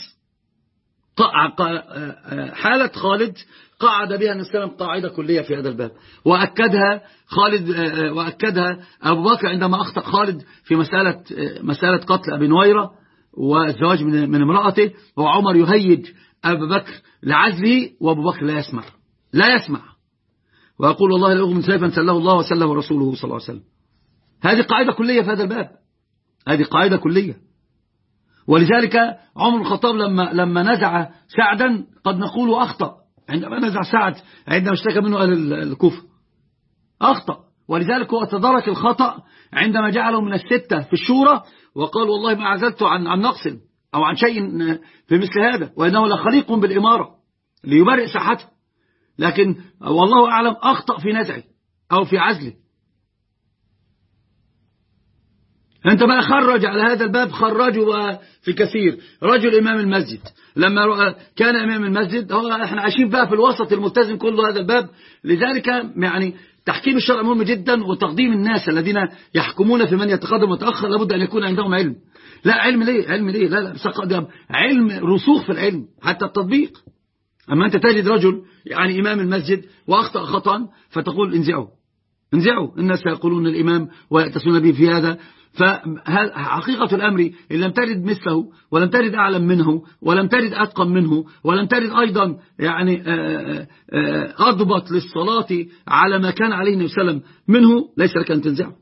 حالة خالد قعد بها النبي صلى الله عليه وسلم قاعدة كلية في هذا الباب، وأكدها خالد وأكدها أبو بكر عندما أخطأ خالد في مسألة مسألة قتل أبي نويرة والزواج من من امرأته، وعمر يهيج أبو بكر لعزله وأبو بكر لا يسمع لا يسمع ويقول والله لا أغمن سيفا سله الله وسله رسوله صلى الله عليه وسلم. هذه قاعدة كلية في هذا الباب، هذه قاعدة كلية. ولذلك عمر بن الخطاب لما لما نزع سعدا قد نقول أخطأ، عندما نزع سعد عندما اشتكى منه أهل الكوفة أخطأ. ولذلك هو تدارك الخطأ عندما جعله من الستة في الشورى وقال والله ما عزلت عن عن نقص أو عن شيء في مثل هذا، وإنه لخليق بالإمارة ليبرئ ساحته، لكن والله أعلم أخطأ في نزعه أو في عزله. أنت بقى خرج على هذا الباب، خرجوا في كثير. رجل إمام المسجد لما كان إمام المسجد، هو احنا عايشين بقى في الوسط الملتزم كل هذا الباب، لذلك يعني تحكيم الشرع مهم جدا، وتقديم الناس الذين يحكمون في من يتقدم ويتأخر لابد أن يكون عندهم علم. لا علم ليه علم ليه لا لا بس علم رسوخ في العلم حتى التطبيق. أما أنت تجد رجل يعني إمام المسجد وأخطأ خطأ فتقول انزعوا انزعوا، الناس يقولون الإمام ويأتسون به في هذا. فحقيقة الأمر إن لم تجد مثله ولم تجد أعلم منه ولم تجد أتقن منه ولم تجد أيضا يعني أضبط للصلاة على ما كان عليه النبي صلى الله عليه وسلم منه، ليس لك أن تنزعه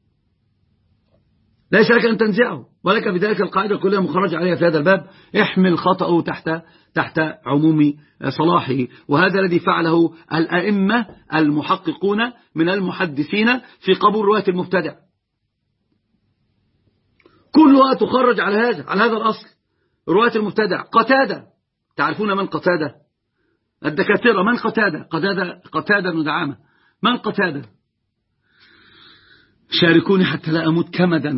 ليس لك أن تنزعه ولك بذلك القاعدة كلها مخرج عليها في هذا الباب: احمل خطأه تحت تحت عموم صلاحه. وهذا الذي فعله الأئمة المحققون من المحدثين في قبول رواية المبتدع، كلها تخرج على هذا على هذا الأصل. رواية المبتدع قتادة، تعرفون من قتادة؟ الدكاترة من قتادة؟ قتادة قتادة بن دعامة. من قتادة؟ شاركوني حتى لا أموت كمدا.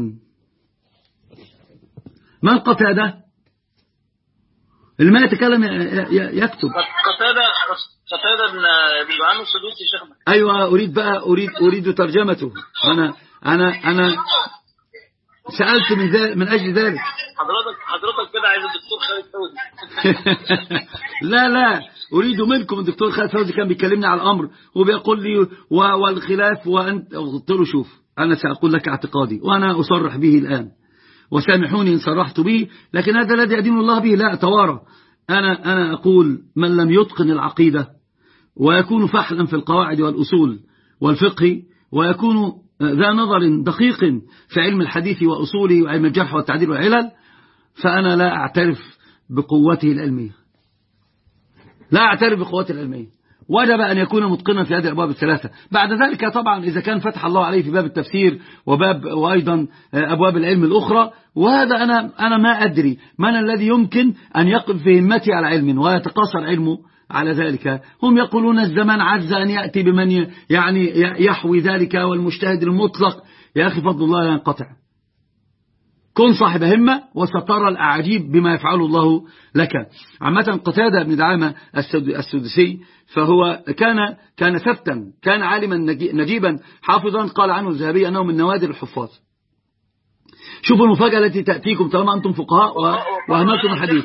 من قتادة؟ اللي ما يتكلم يكتب. قتادة قتادة بن أبي وعامر السدوسي شيخنا. أيوة أريد بقى أريد أريد ترجمته. أنا أنا أنا سألت من ذلك من أجل ذلك. حضرتك حضرتك كده عايز الدكتور خالد فوزي. لا لا أريد منكم. الدكتور خالد فوزي كان بيكلمني على الأمر وبيقول لي والخلاف، وأنت قلت له شوف أنا سأقول لك اعتقادي وأنا أصرح به الآن، وسامحوني إن صرحت به، لكن هذا الذي أدين الله به لا أتوارى. أنا أنا أقول من لم يتقن العقيدة ويكون فحلا في القواعد والأصول والفقه ويكون ذا نظر دقيق في علم الحديث وأصوله وعلم الجرح والتعديل والعلل، فأنا لا أعترف بقوته العلمية لا أعترف بقوته العلمية وجب أن يكون متقنا في هذه الأبواب الثلاثة. بعد ذلك طبعا إذا كان فتح الله عليه في باب التفسير وباب وأيضا أبواب العلم الأخرى، وهذا أنا أنا ما أدري من الذي يمكن أن يقف في همتي على علم ويتقاصر علمه على ذلك. هم يقولون الزمان عز أن يأتي بمن يعني يحوي ذلك، والمجتهد المطلق يا أخي فضل الله لا ينقطع. كن صاحب همة وسترى الأعاجيب بما يفعله الله لك. عامة قتادة بن دعامة السدوسي فهو كان كان ثبتا، كان عالما نجيبا حافظا، قال عنه الذهبي أنه من نوادر الحفاظ. شوفوا المفاجأة التي تأتيكم طالما أنتم فقهاء وأهملتم الحديث.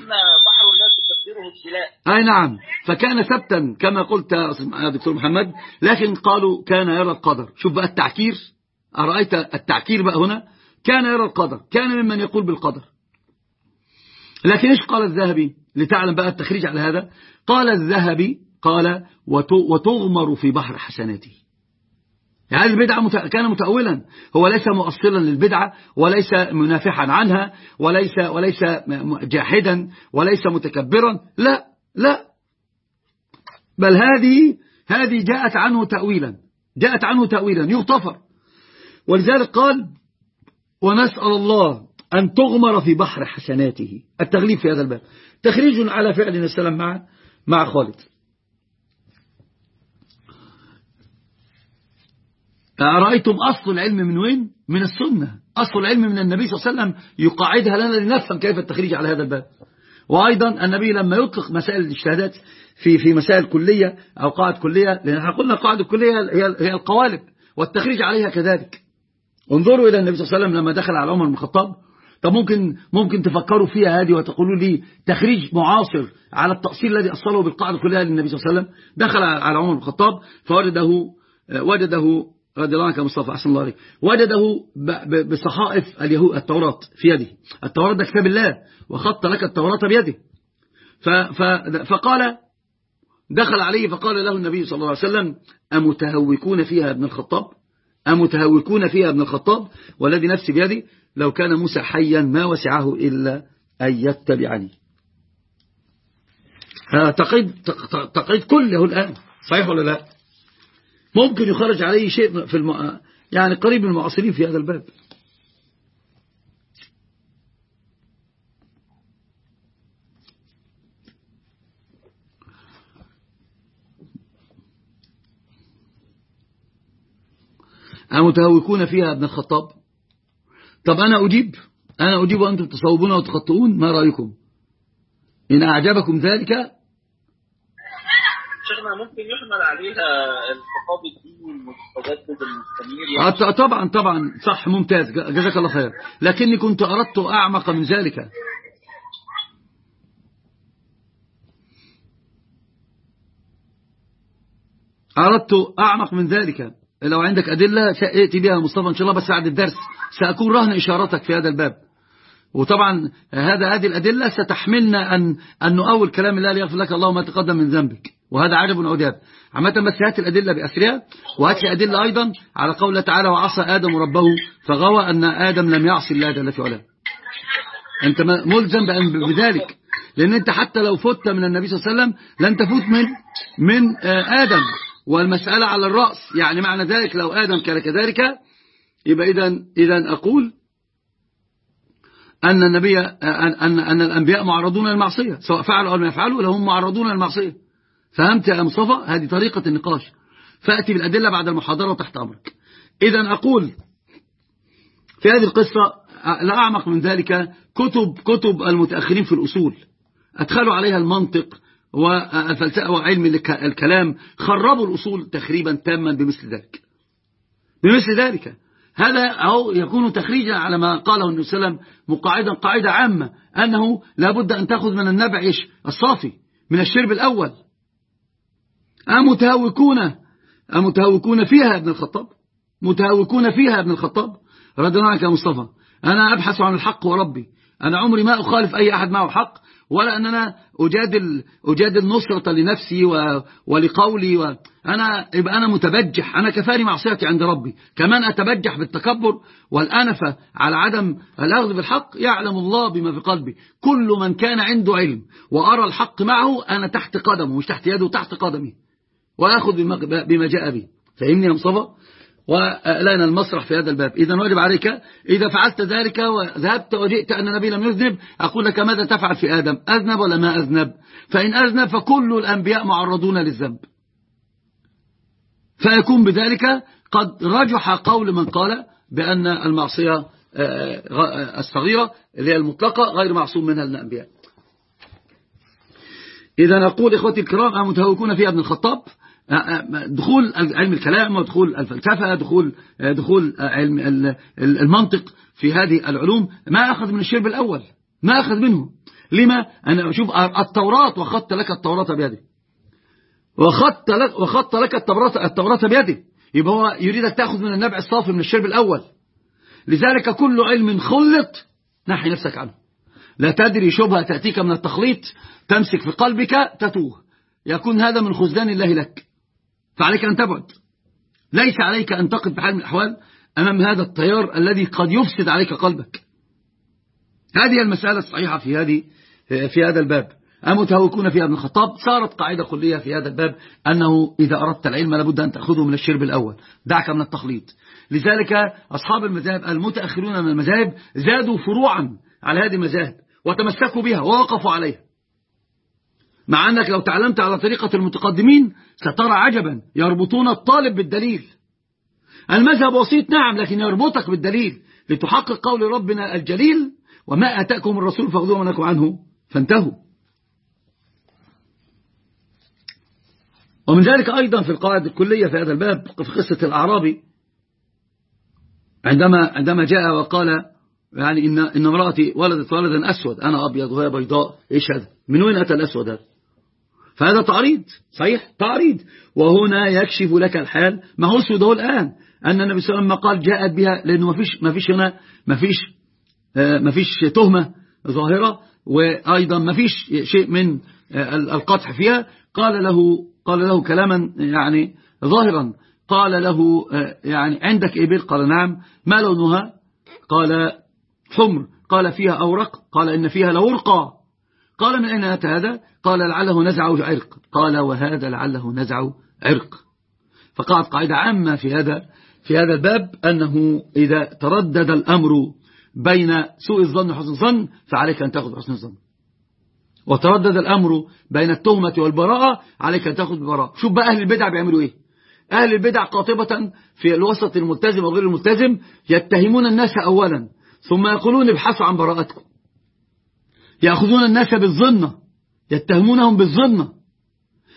أي نعم، فكان ثبتا كما قلت يا دكتور محمد، لكن قالوا كان يرى القدر. شوف بقى التعكير، أرأيت التعكير بقى هنا؟ كان يرى القدر، كان ممن يقول بالقدر. لكن إيش قال الذهبي لتعلم بقى التخريج على هذا؟ قال الذهبي قال وتغمر في بحر حسناته. يعني البدعة كان متأولا، هو ليس مؤصلا للبدعة وليس منافحا عنها وليس وليس جاحدا وليس متكبرا، لا لا، بل هذه هذه جاءت عنه تأويلا جاءت عنه تأويلا يغتفر. ولذلك قال ونسأل الله أن تغمر في بحر حسناته. التغليب في هذا الباب تخريج على فعل السلام مع مع خالد. أرأيتم أصل العلم من وين؟ من السنة. أصل العلم من النبي صلى الله عليه وسلم يقاعدها لنا لنفهم كيف التخريج على هذا الباب. وأيضا النبي لما يطلق مسائل الاجتهادات في في مسائل كلية أو قاعدة كلية، لأن قلنا قاعدة الكلية هي القوالب والتخريج عليها كذلك. انظروا إلى النبي صلى الله عليه وسلم لما دخل على عمر بن الخطاب. طب ممكن ممكن تفكروا فيها هذه وتقولوا لي تخريج معاصر على التأصيل الذي أصله بالقاعدة كلها للنبي صلى الله عليه وسلم. دخل على عمر بن الخطاب فوجده وجده رضي الله عنك مصطفى أحسن الله عليك، وجده بصحائف اليهود التوراة في يده. التوراة ده كتاب الله وخط لك التوراة بيده. فقال دخل عليه فقال له النبي صلى الله عليه وسلم أمتهوكون فيها ابن الخطاب أمتهوكون فيها ابن الخطاب والذي نفسي بيدي لو كان موسى حيا ما وسعه إلا أن يتبعني. تقيد تقيد كله الآن صحيح ولا لا؟ ممكن يخرج عليه شيء في الم... يعني قريب من المعاصرين في هذا الباب. أمتهوكون فيها ابن الخطاب. طب أنا أجيب أنا أجيب وأنتم تصوبون وتخطئون، ما رأيكم؟ إن أعجبكم ذلك شيخنا شيخنا ممكن يحمل عليها الخطاب الديني المتجدد المستمر؟ طبعا طبعا صح، ممتاز، جزاك الله خير، لكني كنت أردت أعمق من ذلك. أردت أعمق من ذلك. لو عندك أدلة سأتي بها مصطفى إن شاء الله، بس بعد الدرس سأكون رهن إشارتك في هذا الباب. وطبعا هذا هذه الأدلة ستحملنا أن أن نؤول كلام الله ليغفر لك الله ما تقدم من ذنبك، وهذا عجب وعجاب عامة. بس هات الأدلة بأسرها، وهات لي أدلة أيضا على قوله تعالى وعصى آدم ربه فغوى، أن آدم لم يعصي الله جل في علاه. أنت ملزم بذلك، لأن أنت حتى لو فت من النبي صلى الله عليه وسلم لن تفوت من من آدم، والمسألة على الرأس. يعني معنى ذلك لو آدم كان كذلك، يبقى إذن إذن أقول أن النبي أن أن الأنبياء معرضون للمعصية، سواء فعلوا أو لم يفعلوا لهم معرضون للمعصية. فهمت يا مصطفى؟ هذه طريقة النقاش. فأتي بالأدلة بعد المحاضرة وتحت أمرك. إذن أقول في هذه القصة لا أعمق من ذلك، كتب كتب المتأخرين في الأصول أدخلوا عليها المنطق والفلسفة وعلم الكلام، خربوا الأصول تخريبا تاما بمثل ذلك بمثل ذلك هذا أو يكون تخريجا على ما قاله النبي صلى الله عليه وسلم، مقاعدا قاعدة عامة أنه لابد أن تأخذ من النبع الصافي من الشرب الأول. أمتهوكون أمتهوكون فيها ابن الخطاب متهوكون فيها ابن الخطاب رضي الله عنك يا مصطفى. أنا أبحث عن الحق وربي، أنا عمري ما أخالف أي أحد معه حق، ولا أن أنا أجادل أجادل نصرة لنفسي ولقولي، وأنا يبقى أنا متبجح. أنا كفاني معصيتي عند ربي، كمان أتبجح بالتكبر والأنفة على عدم الأخذ بالحق. يعلم الله بما في قلبي. كل من كان عنده علم وأرى الحق معه أنا تحت قدمه، مش تحت يده، تحت قدمي، وأخذ بما جاء به. فهمني يا مصطفى؟ ولنا المسرح في هذا الباب. إذا واجب عليك إذا فعلت ذلك وذهبت وجئت أن النبي لم يذنب، أقول لك ماذا تفعل في آدم؟ أذنب ولا ما أذنب؟ فإن أذنب فكل الأنبياء معرضون للذنب، فيكون بذلك قد رجح قول من قال بأن المعصية الصغيرة اللي هي المطلقة غير معصوم منها الأنبياء. إذا نقول إخوتي الكرام أمتهوكون فيها ابن الخطاب، دخول علم الكلام ودخول الفلسفة، دخول دخول علم المنطق في هذه العلوم ما أخذ من الشرب الأول، ما أخذ منه. لما؟ أنا أشوف التوراة وخط لك التوراة بيده، وخط لك وخط لك التوراة التوراة بيده، يبقى هو يريدك تأخذ من النبع الصافي من الشرب الأول. لذلك كل علم خلط نحي نفسك عنه. لا تدري شبهة تأتيك من التخليط تمسك في قلبك تتوه، يكون هذا من خذلان الله لك، فعليك أن تبعد. ليس عليك أن تقف بحال من الأحوال أمام هذا التيار الذي قد يفسد عليك قلبك. هذه المسألة الصحيحة في هذه في هذا الباب. أمتهوكون فيها ابن الخطاب صارت قاعدة كلية في هذا الباب، أنه إذا أردت العلم لابد أن تأخذه من الشرب الأول، دعك من التخليط. لذلك أصحاب المذاهب المتأخرون من المذاهب زادوا فروعا على هذه المذاهب وتمسكوا بها ووقفوا عليها، مع أنك لو تعلمت على طريقة المتقدمين سترى عجبا، يربطون الطالب بالدليل. المذهب وسيط نعم، لكن يربطك بالدليل لتحقق قول ربنا الجليل وما أتاكم الرسول فخذوه وما نهاكم عنه فانتهوا. ومن ذلك أيضا في القواعد الكلية في هذا الباب في قصة الأعرابي عندما عندما جاء وقال يعني إن إن امرأتي ولدت ولدا أسود أنا أبيض وهي بيضاء، إيش هذا؟ من وين أتى الأسود هذا؟ فهذا تعريض صحيح، تعريض. وهنا يكشف لك الحال ما هو اسود هو الآن، أن النبي صلى الله عليه وسلم قال جاءت بها، لأنه ما فيش ما فيش هنا ما فيش ما فيش تهمة ظاهرة، وأيضا ما فيش شيء من القطع فيها. قال له قال له كلاما يعني ظاهرا، قال له يعني عندك إبل؟ قال نعم. ما لونها؟ قال حمر. قال فيها أورق؟ قال إن فيها لورقة. قال من أين أتى هذا؟ قال لعله نزع عرق. قال وهذا لعله نزع عرق. فقعد قاعدة عامة في هذا في هذا الباب، أنه إذا تردد الأمر بين سوء الظن وحسن الظن فعليك أن تأخذ حسن الظن، وتردد الأمر بين التهمة والبراءة عليك أن تأخذ بالبراءة. شوف بقى أهل البدع بيعملوا إيه. أهل البدع قاطبة في الوسط الملتزم وغير الملتزم يتهمون الناس أولا، ثم يقولون ابحثوا عن براءتكم. يأخذون الناس بالظنة، يتهمونهم بالظنة،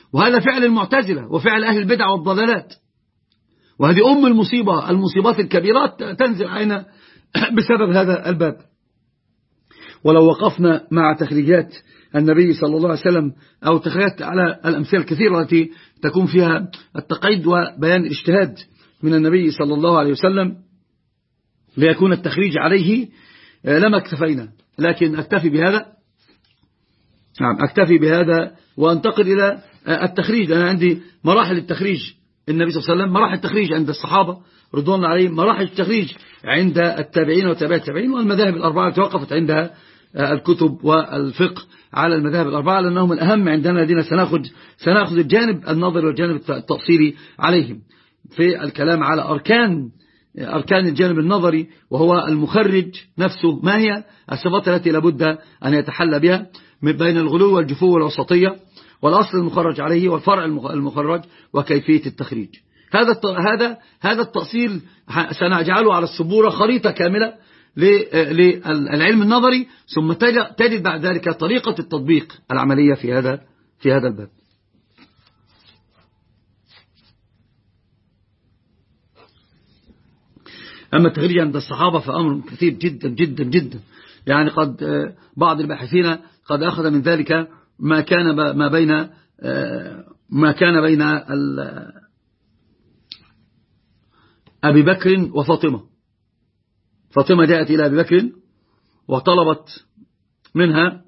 وهذا فعل المعتزلة وفعل أهل البدع والضلالات، وهذه أم المصيبة المصيبات الكبيرات تنزل علينا بسبب هذا الباب. ولو وقفنا مع تخريجات النبي صلى الله عليه وسلم أو تخريجات على الأمثلة الكثيرة التي تكون فيها التقييد وبيان الاجتهاد من النبي صلى الله عليه وسلم ليكون التخريج عليه لما اكتفينا، لكن أكتفي بهذا نعم أكتفي بهذا وأنتقل إلى التخريج. أنا عندي مراحل التخريج النبي صلى الله عليه وسلم، مراحل التخريج عند الصحابة رضوان الله عليهم، مراحل التخريج عند التابعين وتابع التابعين، والمذاهب الأربعة توقفت عندها الكتب والفقه على المذاهب الأربعة لأنهم الأهم عندنا الذين سنأخذ سنأخذ الجانب النظري والجانب التأصيلي عليهم في الكلام على أركان أركان الجانب النظري، وهو المخرج نفسه ما هي الصفات التي لابد أن يتحلى بها بين الغلو والجفو والوسطية والأصل المخرج عليه والفرع المخرج وكيفية التخريج. هذا هذا هذا التأصيل سنجعله على السبورة خريطة كاملة للعلم النظري، ثم تجد بعد ذلك طريقة التطبيق العملية في هذا في هذا الباب. أما التخريج عند الصحابة فأمر كثير جدا جدا جدا، يعني قد بعض الباحثين قد أخذ من ذلك ما كان ما بين ما كان بين أبي بكر وفاطمة. فاطمة جاءت إلى أبي بكر وطلبت منها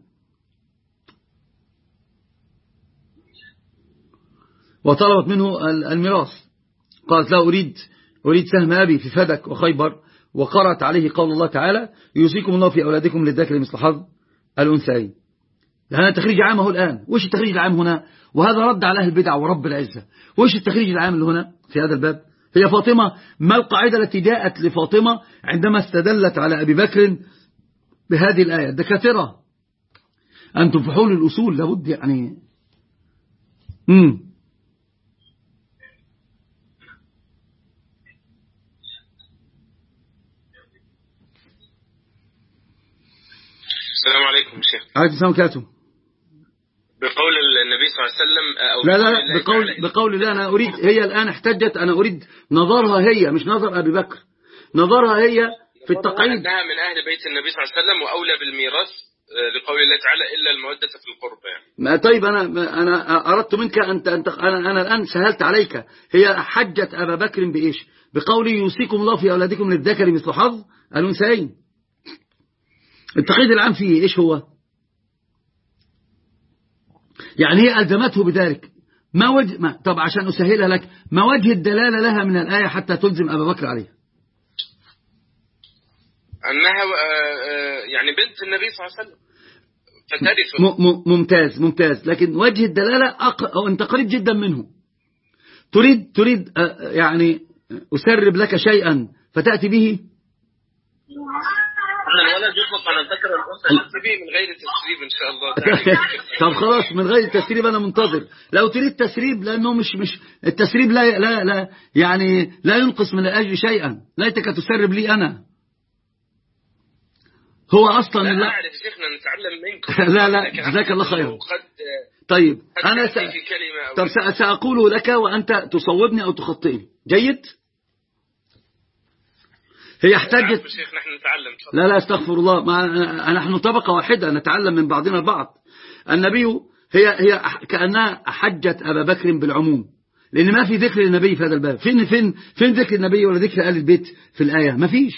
وطلبت منه الميراث، قالت لا أريد أريد سهم أبي في فدك وخيبر، وقرأت عليه قول الله تعالى يوصيكم الله في أولادكم للذكر مثل حظ الأنثيين. هذا تخريج عام هو الآن. وش التخريج العام هنا؟ وهذا رد على أهل البدع ورب العزة. وش التخريج العام اللي هنا في هذا الباب؟ هي فاطمة، ما القاعدة التي جاءت لفاطمة عندما استدلت على أبي بكر بهذه الآية؟ الدكاترة أنتم في حول الأصول لابد يعني امم السلام عليكم شيخ. عليكم السلام عليكم. بقول النبي صلى الله عليه وسلم أو لا لا لا بقول بقول لا، أنا أريد هي الآن احتجت، أنا أريد نظرها هي مش نظر أبي بكر، نظرها هي في التقعيد أنها من أهل بيت النبي صلى الله عليه وسلم وأولى بالميراث لقول الله تعالى إلا المودة في القرب يعني. ما طيب أنا أنا أردت منك أنت أنت أنا أنا الآن سهلت عليك. هي حجت أبا بكر بإيش؟ بقوله يوصيكم الله في أولادكم للذكر مثل حظ الأنثيين. التقييد العام فيه إيش هو؟ يعني هي ألزمته بذلك. ما وجه ما طب عشان أسهلها لك، ما وجه الدلالة لها من الآية حتى تلزم أبا بكر عليها؟ أنها يعني بنت النبي صلى الله عليه وسلم فترث. ممتاز ممتاز، لكن وجه الدلالة أق... أنت قريب جدا منه. تريد تريد يعني أسرب لك شيئا فتأتي به. أن الولد يطلق على الذكر والأنثى يأتي به من غير تسريب إن شاء الله. طب خلاص من غير تسريب أنا منتظر. لو تريد تسريب لأنه مش مش التسريب لا لا لا يعني لا ينقص من الأجر شيئا، ليتك تسرب لي أنا. هو أصلا لا, لا أعرف شيخنا نتعلم منكم. لا لا جزاك الله خير. طيب أنا س... طب سأقوله لك وأنت تصوبني أو تخطئني. جيد؟ هي احتجت لا لا استغفر الله، ما نحن طبقة واحدة نتعلم من بعضنا البعض. النبي هي هي كأنها حجت أبا بكر بالعموم، لأن ما في ذكر النبي في هذا الباب. فين فين فين ذكر النبي ولا ذكر آل البيت في الآية؟ ما فيش.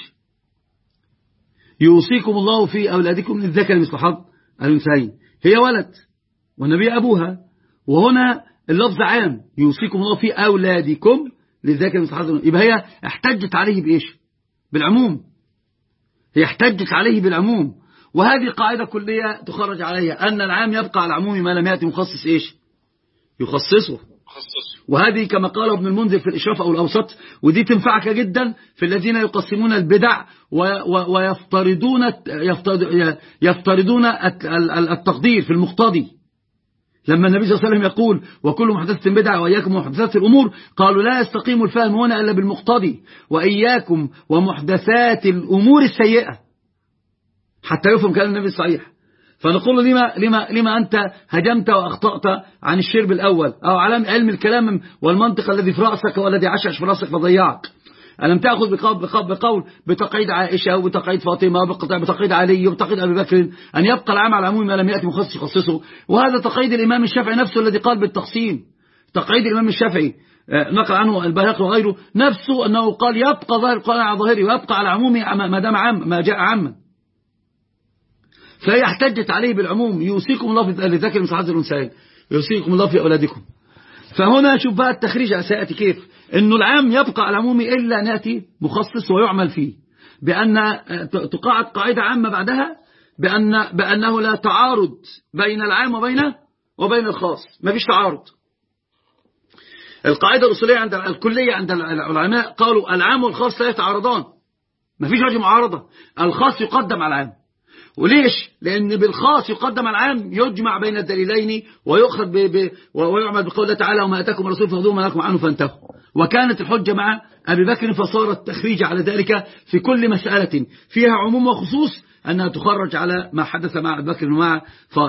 يوصيكم الله في أولادكم للذكر مثل حظ الأنثيين. هي ولد والنبي أبوها، وهنا اللفظ عام يوصيكم الله في أولادكم للذكر مثل حظ الأنثيين. يبقى هي احتجت عليه بإيش؟ بالعموم. هي احتجت عليه بالعموم، وهذه قاعدة كلية تخرج عليها أن العام يبقى على العموم ما لم يأتي مخصص إيش؟ يخصصه. وهذه كما قال ابن المنذر في الإشراف أو الأوسط، ودي تنفعك جدا في الذين يقسمون البدع ويفترضون يفترضون التقدير في المقتضي. لما النبي صلى الله عليه وسلم يقول وكل محدثة بدعة وإياكم ومحدثات الأمور، قالوا لا يستقيم الفهم هنا إلا بالمقتضي، وإياكم ومحدثات الأمور السيئة، حتى يفهم كلام النبي الصحيح. فنقول لما, لما, لما أنت هجمت وأخطأت عن الشرب الأول أو على علم الكلام والمنطق الذي في رأسك والذي عشش في رأسك فضيعك. ألم تأخذ بقول, بقول بتقييد عائشة وبتقييد فاطمة وبتقييد علي وبتقييد أبي بكر أن يبقى العام على العموم ما لم يأتي مخصص يخصصه، وهذا تقييد الإمام الشافعي نفسه الذي قال بالتقسيم. تقييد الإمام الشافعي نقل عنه البيهقي وغيره نفسه أنه قال يبقى ظاهر القرآن على ظاهره ويبقى على عمومه ما دام عام ما جاء عاما. فهي احتجت عليه بالعموم يوصيكم الله في الذكر مثل حظ الأنثيين يوصيكم الله في أولادكم. فهنا شوف بقى التخريج سيأتي كيف إنه العام يبقى على العموم إلا نأتي مخصص ويعمل فيه بأن تقاعد قاعدة عامة بعدها بأن بأنه لا تعارض بين العام وبين وبين الخاص. ما فيش تعارض. القاعدة الأصولية عند الكلية عند العلماء قالوا العام والخاص لا يتعارضان، ما فيش وجه معارضة. الخاص يقدم على العام. وليش؟ لأن بالخاص يقدم على العام يجمع بين الدليلين ويؤخذ ب... ب... ويعمل بقول الله تعالى وما أتاكم الرسول فخذوه ما نهاكم عنه فانتهوا. وكانت الحجة مع أبي بكر فصار التخريج على ذلك في كل مسألة فيها عموم وخصوص أنها تخرج على ما حدث مع أبي بكر ومع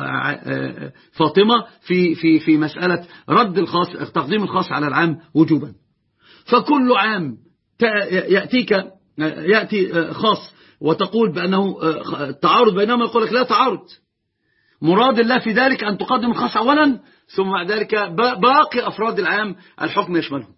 فاطمة في في في مسألة رد الخاص تقديم الخاص على العام وجوبا. فكل عام يأتيك يأتي خاص وتقول بأنه تعارض بينهما يقول لك لا تعارض. مراد الله في ذلك أن تقدم الخاص أولا ثم بعد ذلك باقي أفراد العام الحكم يشملهم.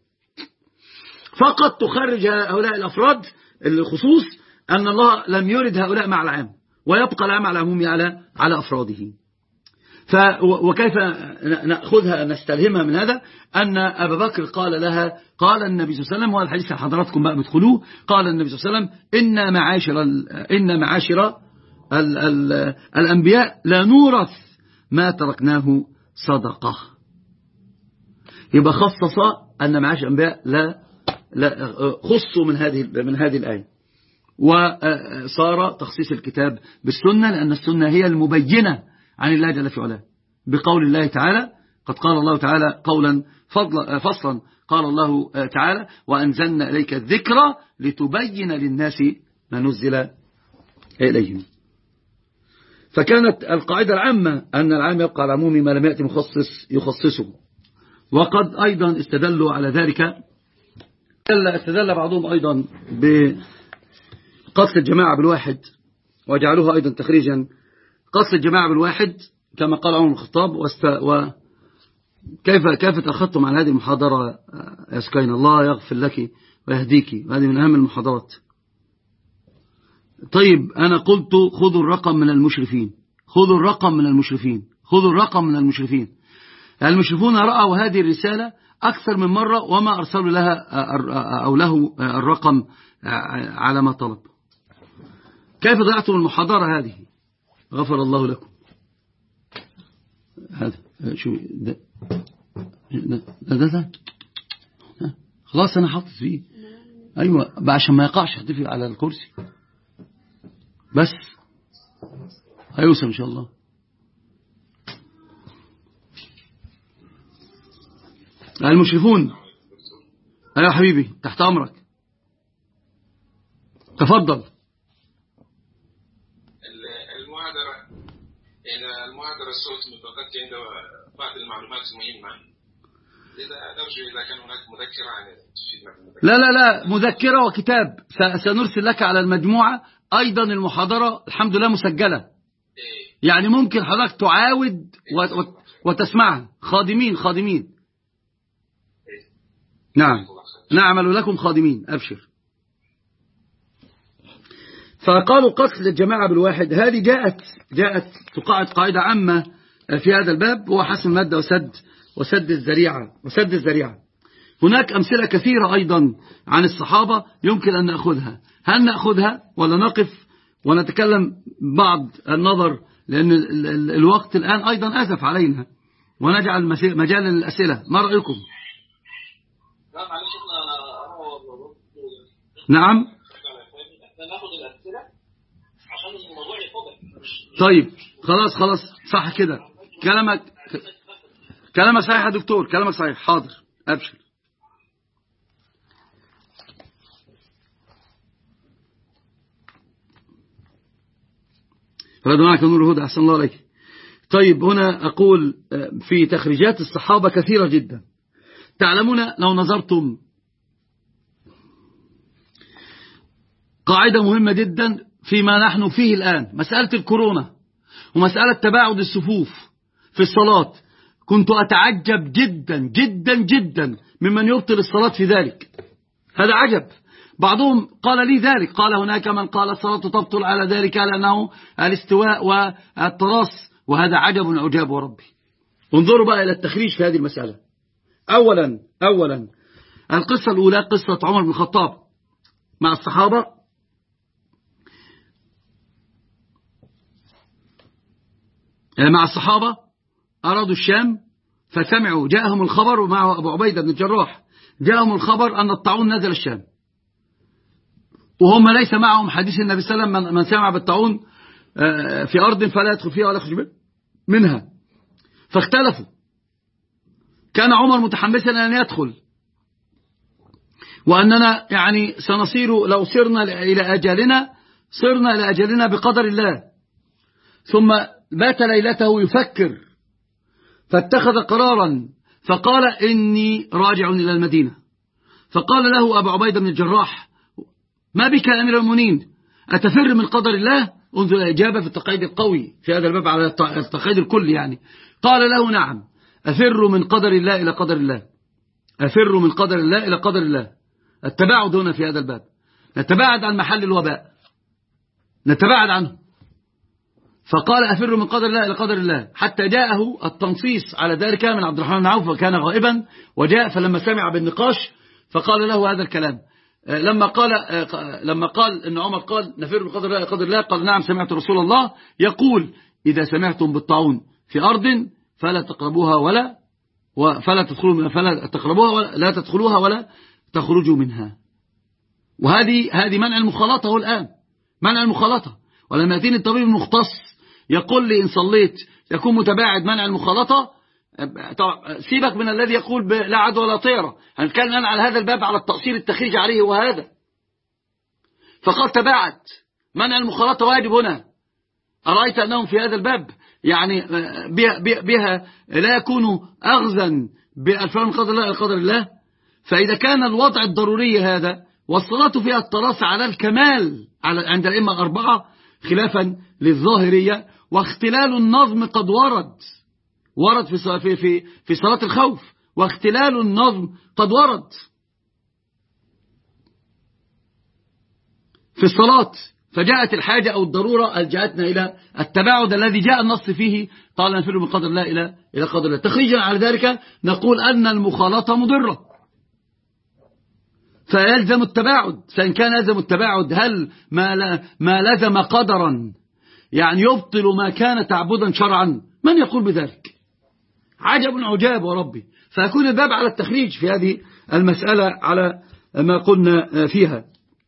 فقط تخرج هؤلاء الأفراد الخصوص أن الله لم يرد هؤلاء مع العام ويبقى العام على العموم على على أفراده. ف وكيف نأخذها نستلهمها من هذا أن أبا بكر قال لها قال النبي صلى الله عليه وسلم وهذا الحديث حضراتكم بقى بدخلوه قال النبي صلى الله عليه وسلم إن معاشر إن معاشر ال ال الأنبياء لا نورث ما تركناه صدقة. يبقى خصص أن معاشر الأنبياء لا لا خصوا من هذه من هذه الآية. وصار تخصيص الكتاب بالسنة لأن السنة هي المبينة عن الله جل في علاه بقول الله تعالى قد قال الله تعالى قولا فصلا قال الله تعالى وأنزلنا إليك الذكر لتبين للناس ما نزل إليهم. فكانت القاعدة العامة أن العام يبقى على العموم ما لم يأتي مخصص يخصصه. وقد أيضا استدلوا على ذلك استدل بعضهم أيضا بقتل الجماعة بالواحد وجعلوها أيضا تخريجا قتل الجماعة بالواحد كما قال عمر بن الخطاب واست... وكيف كيف تأخذتم عن هذه المحاضرة يا سكين الله يغفر لك ويهديك وهذه من أهم المحاضرات. طيب أنا قلت خذوا الرقم من المشرفين خذوا الرقم من المشرفين خذوا الرقم من المشرفين. المشرفون رأوا هذه الرسالة أكثر من مرة وما أرسلوا لها أو له الرقم على ما طلب. كيف ضيعتم المحاضرة هذه؟ غفر الله لكم. هذا شو ده ده ده, ده. خلاص أنا حاطط فيه أيوة عشان ما يقعش هتفي على الكرسي بس هيوصل إن شاء الله. المشرفون أيوة حبيبي تحت أمرك تفضل. المحاضرة إن المحاضرة الصوت فقط عند بعض المعلومات المهمة إذا نرجو إذا كان هناك مذكرة عن لا لا لا مذكرة وكتاب سنرسل لك على المجموعة أيضا. المحاضرة الحمد لله مسجلة يعني ممكن حضرتك تعاود وتسمعها. خادمين خادمين نعم نعمل لكم خادمين أبشر. فقالوا قتل الجماعة بالواحد هذه جاءت جاءت تقاعد قاعدة عامة في هذا الباب هو حسم المادة وسد وسد الذريعة وسد الذريعة. هناك أمثلة كثيرة أيضا عن الصحابة يمكن أن نأخذها. هل نأخذها ولا نقف ونتكلم بعض النظر لأن الوقت الآن أيضا أسف علينا ونجعل مجال للأسئلة. ما رأيكم؟ نعم طيب خلاص خلاص صح كده كلامك كلامك صحيح يا دكتور كلامك صحيح حاضر أبشر. فرد معك نور الهدى أحسن الله عليك. طيب هنا أقول في تخريجات الصحابة كثيرة جدا. تعلمون لو نظرتم قاعدة مهمة جدا فيما نحن فيه الآن، مسألة الكورونا ومسألة تباعد الصفوف في الصلاة، كنت أتعجب جدا جدا جدا ممن يبطل الصلاة في ذلك. هذا عجب. بعضهم قال لي ذلك، قال هناك من قال الصلاة تبطل على ذلك لأنه الاستواء والتراص، وهذا عجب عجاب وربي. انظروا بقى إلى التخريج في هذه المسألة. أولا أولا القصة الأولى قصة عمر بن الخطاب مع الصحابة. مع الصحابة أرادوا الشام فسمعوا، جاءهم الخبر، ومعه أبو عبيدة بن الجراح، جاءهم الخبر أن الطاعون نزل الشام، وهم ليس معهم حديث النبي صلى الله عليه وسلم من سمع بالطاعون في أرض فلا يدخل فيها ولا يخرج منها. فاختلفوا. كان عمر متحمسا أن يدخل، وأننا يعني سنصير لو صرنا إلى أجلنا صرنا إلى أجلنا بقدر الله. ثم بات ليلته يفكر فاتخذ قرارا فقال إني راجع إلى المدينة. فقال له أبو عبيدة بن الجراح ما بك يا أمير المؤمنين، أتفر من قدر الله؟ انظر الإجابة في التقييد القوي في هذا الباب على التقييد الكلي يعني. قال له نعم، أفر من قدر الله إلى قدر الله، أفر من قدر الله إلى قدر الله. التباعد هنا في هذا الباب، نتباعد عن محل الوباء، نتباعد عنه. فقال أفر من قدر الله إلى قدر الله، حتى جاءه التنصيص على ذلك من عبد الرحمن بن عوف وكان غائبا، وجاء فلما سمع بالنقاش فقال له هذا الكلام. لما قال لما قال ان عمر قال نفر من قدر الله إلى قدر الله، قال نعم سمعت رسول الله يقول إذا سمعتم بالطاعون في أرض فلا تقربوها ولا فلا تدخلوا فلا تقربوها ولا لا تدخلوها ولا تخرجوا منها. وهذه هذه منع المخالطة هو الآن، منع المخالطة. ولما يأتيني الطبيب المختص يقول لي إن صليت يكون متباعد منع المخالطة، سيبك من الذي يقول لا عدوى ولا طيرة. هنتكلم الآن على هذا الباب على التقصير التخريج عليه وهذا. فقال تباعد، منع المخالطة واجب هنا. أرأيت أنهم في هذا الباب يعني بها, بها لا يكونوا أغزا بالفعل من قدر الله إلى قدر الله. فإذا كان الوضع الضروري هذا والصلاة فيها التراص على الكمال عند الأئمة الأربعة خلافا للظاهرية، واختلال النظم قد ورد ورد في في في في صلاة الخوف، واختلال النظم قد ورد في الصلاة. فجاءت الحاجة أو الضرورة ألجأتنا إلى التباعد الذي جاء النص فيه، قال نفر من قدر الله إلى إلى قدر الله. تخريجا على ذلك نقول أن المخالطة مضرة، فيلزم التباعد. فإن كان يلزم التباعد، هل ما ما لزم قدرا يعني يبطل ما كان تعبدا شرعا؟ من يقول بذلك؟ عجب عجاب وربي. فيكون الباب على التخريج في هذه المسألة على ما قلنا فيها.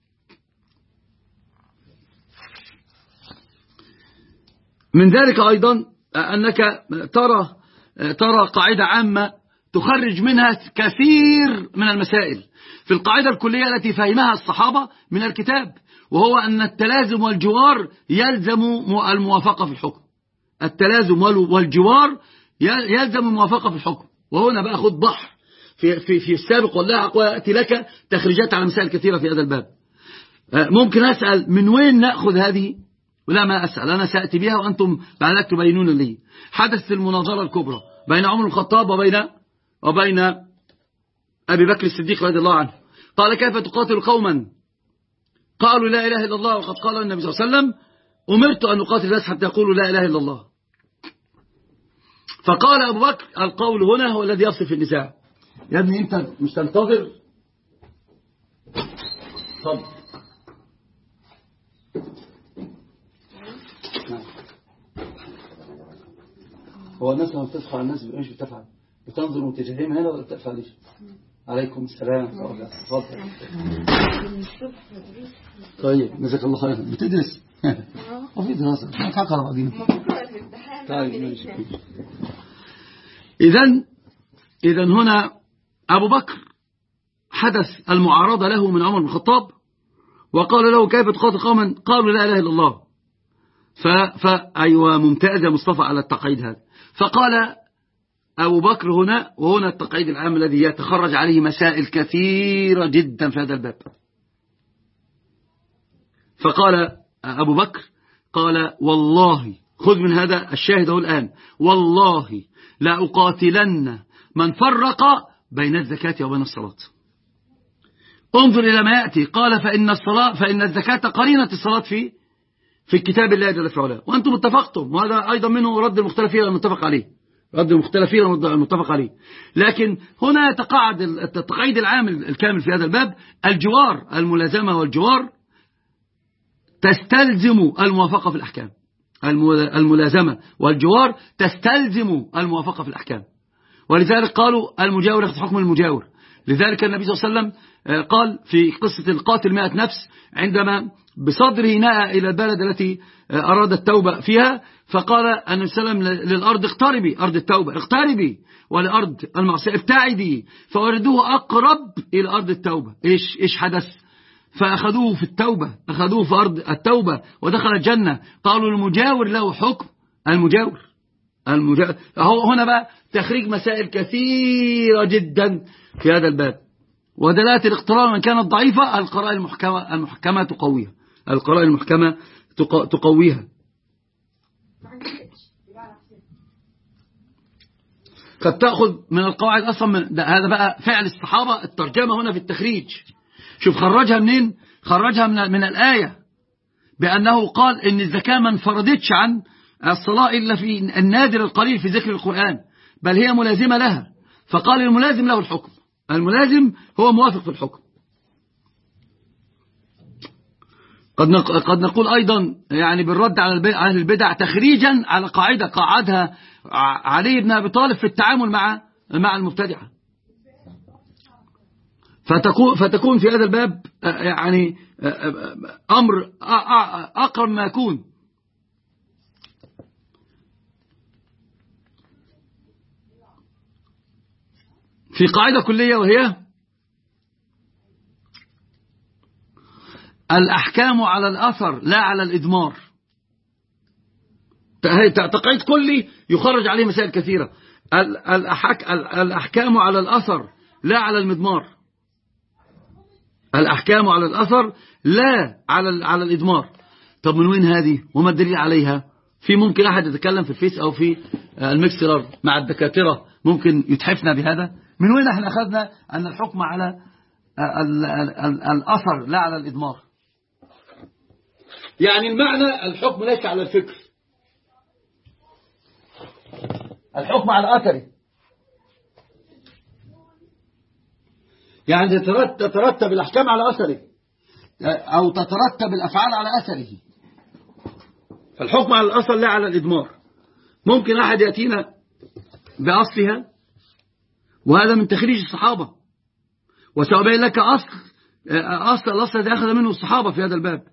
من ذلك أيضا أنك ترى ترى قاعدة عامة تخرج منها كثير من المسائل في القاعدة الكلية التي فهمها الصحابة من الكتاب، وهو أن التلازم والجوار يلزم الموافقة في الحكم. التلازم والجوار يلزم الموافقة في الحكم. وهنا بقى خد بحر في, في, في السابق واللاحق، ويأتي لك تخريجات على مسائل كثيرة في هذا الباب. ممكن أسأل من وين نأخذ هذه؟ ولا ما أسأل، أنا سأتي بها وأنتم بعدك تبينون لي. حدث المناظرة الكبرى بين عمر الخطاب وبين وبين أبي بكر الصديق رضي الله عنه. قال كيف تقاتل قوما قالوا لا إله إلا الله وقد قال النبي صلى الله عليه وسلم أمرت أن أقاتل الناس حتى يقولوا لا إله إلا الله. فقال أبو بكر القول هنا هو الذي يصف النزاع. يا ابني أنت مش تنتظر؟ طب هو الناس لما بتصحى الناس ايش بتفعل؟ بتنظر متجهين هنا ولا بتفعل ايش؟ عليكم السلام. تفضل. طيب جزاك الله خير. بتدرس؟ وفي دراسة ما تحقق بعدين. طيب ماشي. إذن إذن هنا أبو بكر حدث المعارضة له من عمر بن الخطاب، وقال له كيف تقاتل قوما قالوا لا إله إلا الله. فأيوة ممتاز يا مصطفى على التقعيد هذا. فقال أبو بكر هنا، وهنا التقعيد العام الذي يتخرج عليه مسائل كثيرة جدا في هذا الباب. فقال أبو بكر قال والله، خذ من هذا الشاهد هو الآن، والله لا أقاتلن من فرق بين الزكاة وبين الصلاة. انظر إلى ما يأتي، قال فإن الصلاة فإن الزكاة قرينة الصلاة في في الكتاب الله جل في علاه، وأنتم اتفقتم، وهذا أيضا منه رد المختلفين المتفق عليه، رد المختلفين المتفق عليه. لكن هنا يتقاعد التقعيد العام الكامل في هذا الباب، الجوار، الملازمة والجوار تستلزم الموافقة في الأحكام، الملازمة والجوار تستلزم الموافقة في الأحكام، ولذلك قالوا المجاور يأخذ حكم المجاور. لذلك النبي صلى الله عليه وسلم قال في قصة القاتل مئة نفس عندما بصدره نأى إلى البلد التي أراد التوبة فيها، فقال النبي صلى الله عليه وسلم للأرض اقتربي، أرض التوبة اقتربي، ولأرض المعصية ابتعدي، فوردوه أقرب إلى أرض التوبة. إيش إيش حدث؟ فأخذوه في التوبة، أخذوه في أرض التوبة ودخل الجنة. قالوا المجاور له حكم المجاور. المجاور هنا بقى تخريج مسائل كثيرة جدا في هذا الباب، ودلالة الاقتران من كانت ضعيفة القرائن المحكمة المحكمة تقويها، القرائن المحكمة تقويها. قد تأخذ من القواعد أصلا من هذا بقى فعل الصحابة. الترجمة هنا في التخريج، شوف خرجها منين؟ خرجها من, من الآية بأنه قال إن الزكاة ما انفردتش عن الصلاة إلا في النادر القليل في ذكر القرآن، بل هي ملازمة لها، فقال الملازم له الحكم، الملازم هو موافق في الحكم. قد قد نقول أيضا يعني بالرد على أهل البدع تخريجا على قاعدة قاعدها علي بن أبي طالب في التعامل مع مع المبتدعة. فتكون فتكون في هذا الباب يعني أمر أقرب ما يكون. في قاعدة كلية وهي الأحكام على الأثر لا على الإدمار. تقعيد كلي يخرج عليه مسائل كثيرة. الأحكام على الأثر لا على المدمار، الأحكام على الأثر لا على على الإدمار. طب من وين هذه وما الدليل عليها؟ في ممكن أحد يتكلم في الفيس أو في المكسلر مع الدكاترة ممكن يتحفنا بهذا؟ من وين احنا أخذنا أن الحكم على الأثر لا على الإدمار؟ يعني المعنى الحكم ليس على الفكر، الحكم على أثره، يعني تترتب الأحكام على أثره أو تترتب الأفعال على أثره، فالحكم على الأثر لا على الإدمار. ممكن أحد يأتينا بأصلها، وهذا من تخريج الصحابة، وسأبين لك أصل أصل الأصل الذي أخذ منه الصحابة في هذا الباب.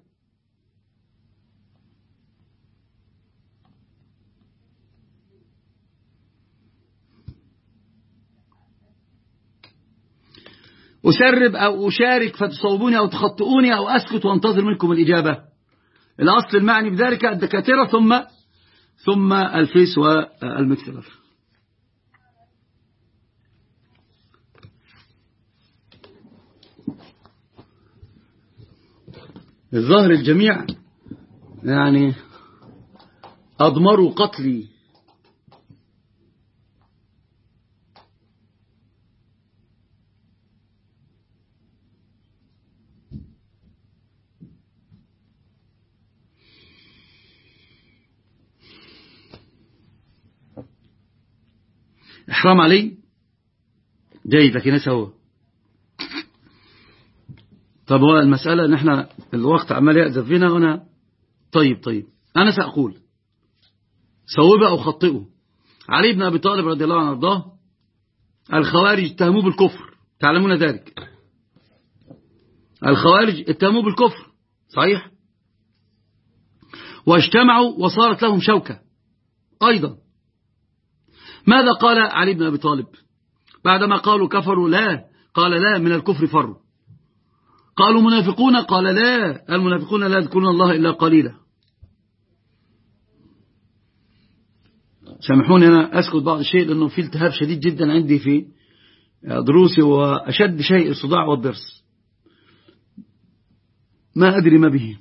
أسرب أو أشارك فتصوبوني أو تخطئوني أو أسكت وانتظر منكم الإجابة. الأصل المعني بذلك الدكاترة ثم ثم الفيس والمكسلر. الظاهر الجميع يعني أضمروا قتلي. إحرام علي جيد، لكن ايش هو؟ طب هو المسألة ان احنا الوقت عمال يأذف فينا هنا. طيب طيب أنا سأقول صوبه أو خطئه. علي بن أبي طالب رضي الله عنه وارضاه الخوارج اتهموه بالكفر، تعلمون ذلك. الخوارج اتهموه بالكفر صحيح، واجتمعوا وصارت لهم شوكة أيضا. ماذا قال علي بن أبي طالب بعدما قالوا كفروا؟ لا، قال لا، من الكفر فروا. قالوا منافقون، قال لا، المنافقون لا يذكرون الله إلا قليلا. سامحوني أنا أسكت بعض الشيء لأنه في التهاب شديد جدا عندي في دروسي، وأشد شيء الصداع والضرس، ما أدري ما به.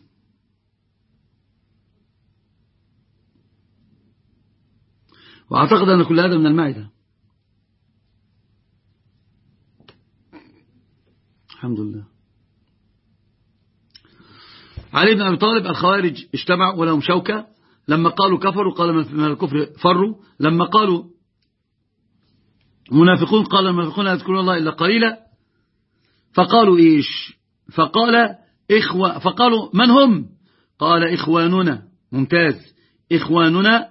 وأعتقد أن كل هذا من المعدة. الحمد لله. علي بن أبي طالب: الخوارج اجتمعوا ولهم شوكة، لما قالوا كفروا قال من الكفر فروا، لما قالوا منافقون قال المنافقون لا يذكرون الله إلا قليلا، فقالوا إيش؟ فقال إخوة فقالوا من هم؟ قال إخواننا. ممتاز. إخواننا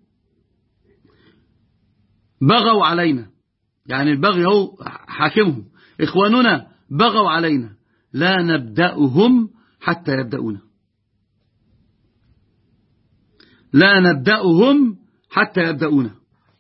بغوا علينا، يعني البغي هو حاكمهم. إخواننا بغوا علينا لا نبدأهم حتى يبدأونا، لا نبدأهم حتى يبدأونا.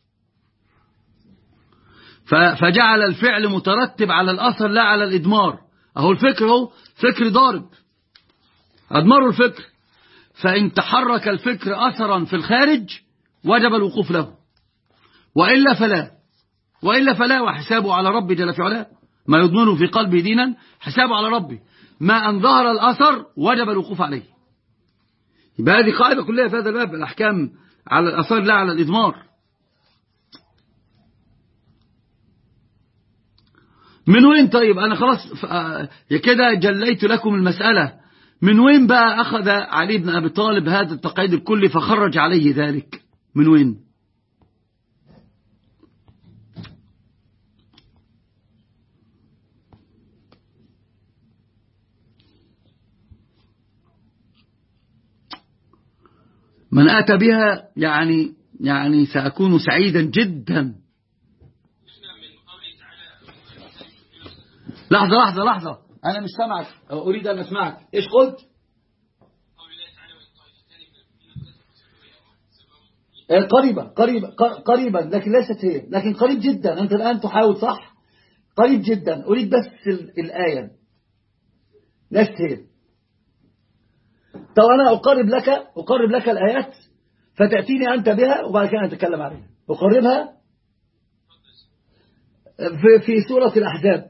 فجعل الفعل مترتب على الأثر لا على الإدمار. أهو الفكر هو فكر ضارب، أدمروا الفكر، فإن تحرك الفكر أثرا في الخارج وجب الوقوف له، وإلا فلا وإلا فلا وحسابه على ربي جل في علاه. ما يضمنه في قلبه دينا حسابه على ربي، ما أن ظهر الأثر وجب الوقوف عليه. يبقى هذه قاعدة كلها في هذا الباب، الأحكام على الأثر لا على الإدمار. من وين طيب؟ أنا خلاص كده جليت لكم المسألة. من وين بقى أخذ علي بن أبي طالب هذا التقييد الكلي فخرج عليه ذلك؟ من وين؟ من أتى بها يعني يعني سأكون سعيدا جدا. لحظة لحظة لحظة، أنا مش سامعك، أريد أن أسمعك. إيش قلت؟ قريبة قريبة قريبا، لكن ليست هي، لكن قريب جدا. أنت الآن تحاول صح، قريب جدا. أريد بس الآية ليست هي. طب أنا أقرب لك أقرب لك الآيات فتأتيني أنت بها وبعد كده نتكلم عليها. أقربها في, في سورة الأحزاب.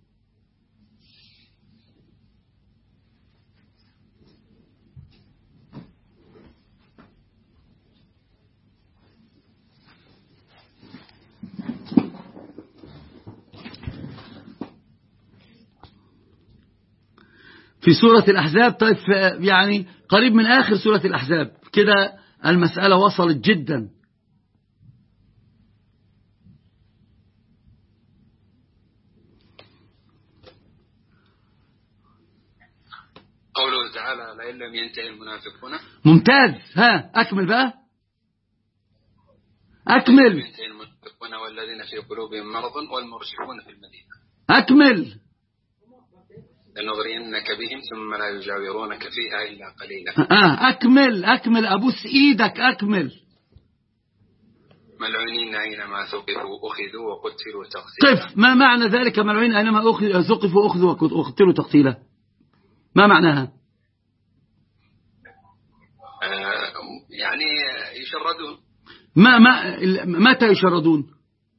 في سورة الأحزاب. طيب يعني قريب من آخر سورة الأحزاب كده المسألة وصلت جدا. قوله تعالى لئن لم ينتهي المنافقون. ممتاز. ها أكمل بقى، أكمل. ينتهي المنافقون والذين في قلوبهم مرض والمرجفون في المدينة. أكمل. لنغرينك بهم ثم لا يجاورونك فيها إلا قليلا. آه أكمل أكمل أبوس إيدك أكمل. ملعونين أينما ثقفوا أخذوا وقتلوا تقتيلا. قف. ما معنى ذلك ملعونين أينما ثقفوا أخذوا وقتلوا تقتيلا؟ ما معناها؟ آه يعني يشردون. ما ما متى يشردون؟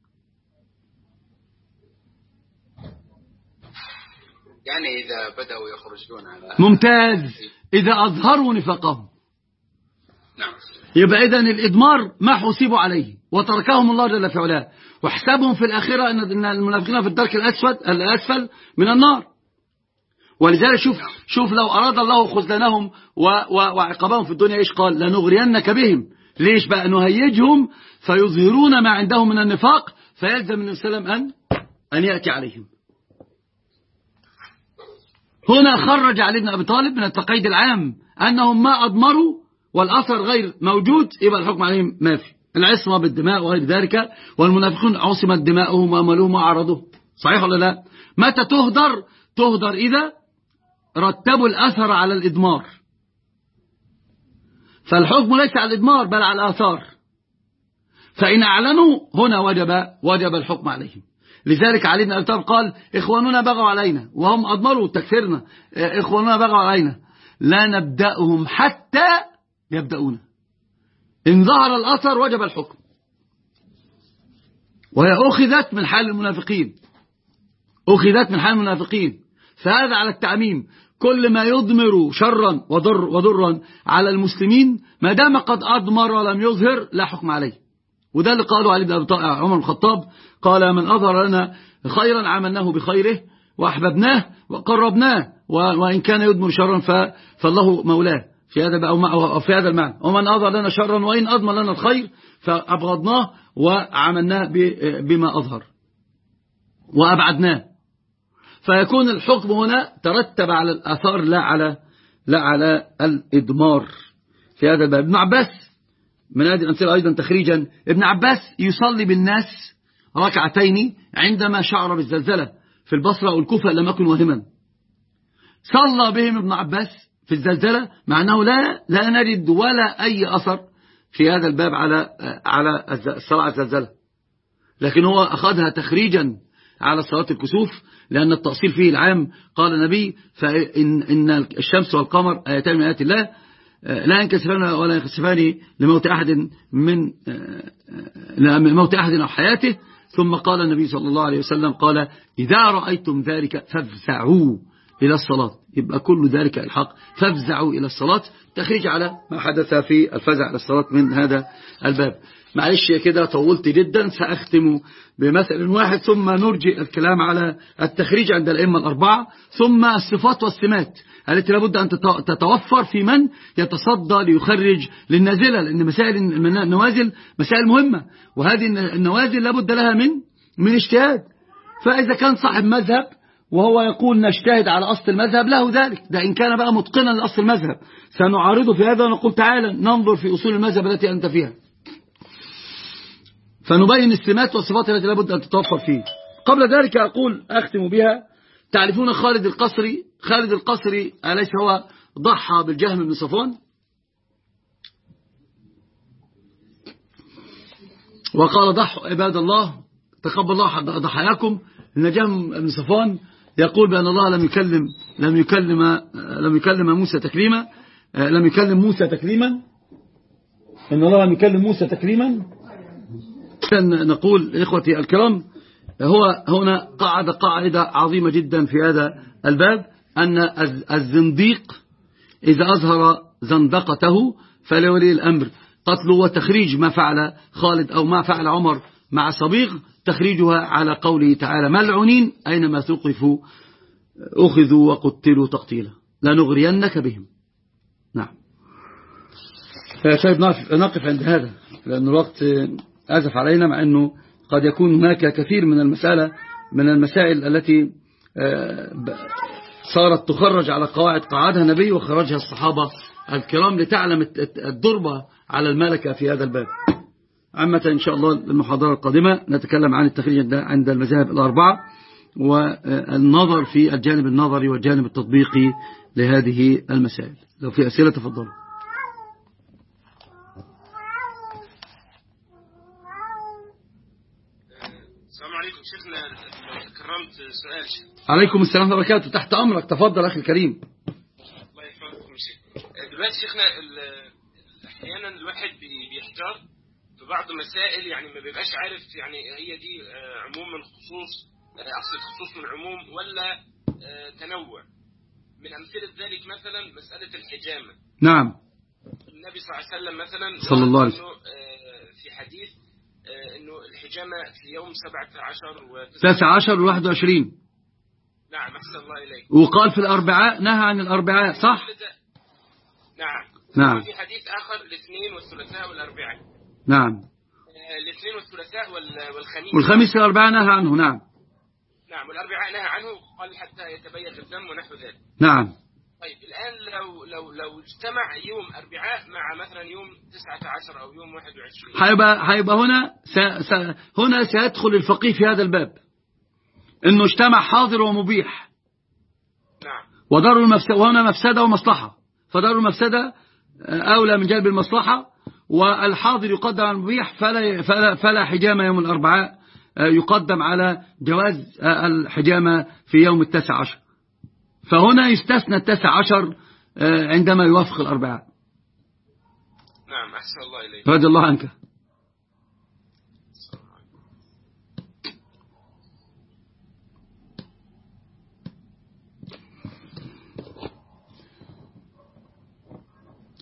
يعني إذا بدأوا يخرجون على. ممتاز. إذا أظهروا نفاقهم. نعم. يبقى إذن الإدمار ما حسبوا عليه وتركهم الله جل في علاه، وحسابهم في الآخرة أن المنافقين في الدرك الأسفل الأسفل من النار. ولذلك شوف شوف لو أراد الله خذلانهم وعقابهم في الدنيا إيش قال؟ لنغرينك بهم. ليش بقى؟ نهيجهم فيظهرون ما عندهم من النفاق، فيلزم النبي صلى الله عليه وسلم أن أن يأتي عليهم. هنا خرج علي بن أبي طالب من التقييد العام أنهم ما أضمروا والأثر غير موجود، يبقى الحكم عليهم ما في. العصمة بالدماء وغير ذلك، والمنافقون عصمت دماؤهم وأموالهم وأعراضهم. صحيح ولا لا؟ متى تهدر؟ تهدر إذا رتبوا الأثر على الإدمار، فالحكم ليس على الإدمار بل على الآثار. فإن أعلنوا هنا وجب وجب الحكم عليهم. لذلك علي بن أبي طالب قال إخواننا بغوا علينا وهم أضمروا تكفيرنا، إخواننا بغوا علينا لا نبدأهم حتى يبدأون. إن ظهر الأثر وجب الحكم. وهي أخذت من حال المنافقين، أخذت من حال المنافقين. فهذا على التعميم، كل ما يضمر شرا وضر وضرا على المسلمين ما دام قد أضمر ولم يظهر لا حكم عليه. وده اللي قاله علي بن أبي طالب عمر بن الخطاب، قال من أظهر لنا خيرا عملناه بخيره وأحببناه وقربناه، وإن كان يضمر شرا فالله مولاه في هذا أو في هذا المعنى. ومن أظهر لنا شرا وإن أضمر لنا الخير فأبغضناه وعملناه بما أظهر وأبعدناه. فيكون الحكم هنا ترتب على الآثار لا على لا على الإضمار في هذا الباب. ابن عباس من هذه الأمثلة أيضا تخريجا، ابن عباس يصلي بالناس ركعتين عندما شعر بالزلزلة في البصرة والكوفة لم يكن واهما. صلى بهم ابن عباس في الزلزلة، مع أنه لا لا نجد ولا أي أثر في هذا الباب على على الصلاة على الزلزلة، لكن هو أخذها تخريجا على صلاة الكسوف، لأن التأصيل فيه العام. قال النبي فإن إن الشمس والقمر آيتان من آيات الله لا ينكسفان ولا ينكسفان لموت أحد من موت أحد أو حياته. ثم قال النبي صلى الله عليه وسلم قال إذا رأيتم ذلك فافزعوا إلى الصلاة. يبقى كل ذلك الحق، فافزعوا إلى الصلاة، تخريج على ما حدث في الفزع إلى الصلاة من هذا الباب. معلش كده طولت جدا، سأختم بمثل واحد ثم نرجع الكلام على التخريج عند الأئمة الأربعة، ثم الصفات والسمات التي لابد أن تتوفر في من يتصدى ليخرج للنازلة، لأن مسائل النوازل مسائل مهمة، وهذه النوازل لابد لها من من اجتهاد. فإذا كان صاحب مذهب وهو يقول نجتهد على أصل المذهب له ذلك، ده إن كان بقى متقنا لأصل المذهب سنعارضه في هذا ونقول تعالى ننظر في أصول المذهب التي أنت فيها، فنبين السمات والصفات التي لابد أن تتوفر فيه. قبل ذلك أقول أختم بها، تعرفون خالد القصري؟ خالد القصري أليس هو ضحى بالجهم بن صفوان؟ وقال ضحوا عباد الله تقبل الله ضحاياكم. إن جهم بن صفوان يقول بأن الله لم يكلم لم يكلم لم يكلم موسى تكليما لم يكلم موسى تكليما إن الله لم يكلم موسى تكليما. نقول إخوتي الكرام، هو هنا قاعدة قاعدة عظيمة جدا في هذا الباب، أن الزنديق إذا أظهر زندقته فلولي الأمر قتله، وتخريج ما فعل خالد أو ما فعل عمر مع صبيغ تخريجها على قوله تعالى ملعونين أينما ثقفوا أخذوا وقتلوا تقتيلا لنغرينك بهم. نعم فشايف نقف عند هذا لأن الوقت أزف علينا، مع أنه قد يكون هناك كثير من المسألة من المسائل التي صارت تخرج على قواعد قاعدها النبي وخرجها الصحابة الكرام لتعلم الضربة على الملكة في هذا الباب. عامة إن شاء الله المحاضرة القادمة نتكلم عن التخريج عند المذاهب الأربعة والنظر في الجانب النظري والجانب التطبيقي لهذه المسائل. لو في أسئلة تفضلوا. السلام عليكم شيخنا، كرمت سؤال شيخ. عليكم السلام ورحمة الله وبركاته، تحت أمرك، تفضل أخي الكريم. الله يحفظكم شيخ. دلوقتي شيخنا أحيانا الواحد بيحتار في بعض مسائل، يعني ما بيبقاش عارف يعني هي دي عموم من خصوص، أصل خصوص من عموم ولا تنوع. من أمثلة ذلك مثلا مسألة الحجامة. نعم. النبي صلى الله عليه وسلم مثلا صلى الله عليه وسلم في حديث إنه الحجامة في يوم سبعة عشر وتسعة عشر وواحد وعشرين. نعم أحسن الله إليك. وقال في الأربعاء نهى عن الأربعاء صح؟ نعم. نعم. في حديث آخر الاثنين والثلاثاء والأربعاء. نعم. الاثنين والثلاثاء والخميس. والخميس الأربعاء نهى عنه. نعم. نعم والأربعاء نهى عنه قال حتى يتبين الدم ونحو ذلك. نعم. طيب الآن لو لو لو اجتمع يوم أربعاء مع مثلا يوم تسعة عشر أو يوم واحد وعشرين. هيبقى هيبقى هنا س... س... هنا سيدخل الفقيه في هذا الباب إنه اجتمع حاضر ومبيح. نعم. ودار المفسدة، وهنا مفسدة ومصلحة، فدار المفسدة أولى من جلب المصلحة، والحاضر يقدم على المبيح، فلا فلا فلا حجامة يوم الأربعاء يقدم على جواز الحجامة في يوم التاسع عشر، فهنا يستثنى التاسع عشر عندما يوافق الأربعاء. نعم أحسن الله إليك. رضي الله عنك.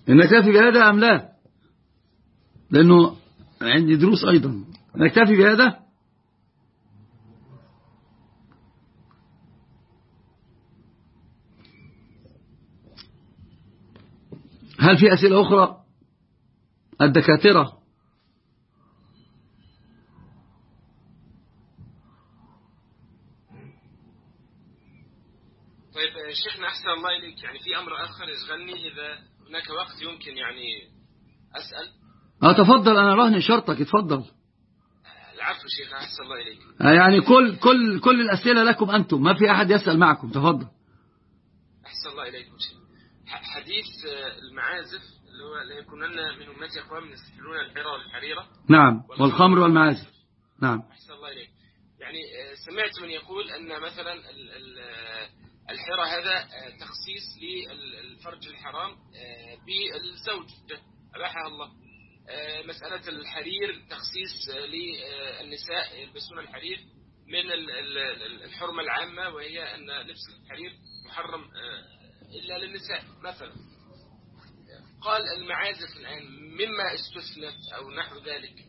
نكتفي بهذا أم لا؟ لأنه عندي دروس أيضا. نكتفي بهذا. هل في أسئلة أخرى؟ الدكاترة. طيب شيخنا أحسن الله إليك، يعني في أمر آخر يشغلني، إذا هناك وقت يمكن يعني أسأل. اه تفضل، أنا راهن شرطك، اتفضل. العفو شيخ، أحسن الله إليك. يعني كل كل كل الأسئلة لكم أنتم، ما في أحد يسأل معكم، تفضل. أحسن الله إليكم شيخ. حديث المعازف اللي هو لا يكونن من أمتي أقوام يستحلون الحرى والحريرة. نعم، والخمر والمعازف. نعم. أحسن الله إليك. يعني سمعت من يقول أن مثلا الحرى هذا تخصيص للفرج الحرام بالزوج أباحها الله. مسألة الحرير تخصيص للنساء يلبسون الحرير من الحرمة العامة، وهي أن لبس الحرير محرم إلا للنساء مثلا. قال المعازف الآن مما استثنت أو نحو ذلك.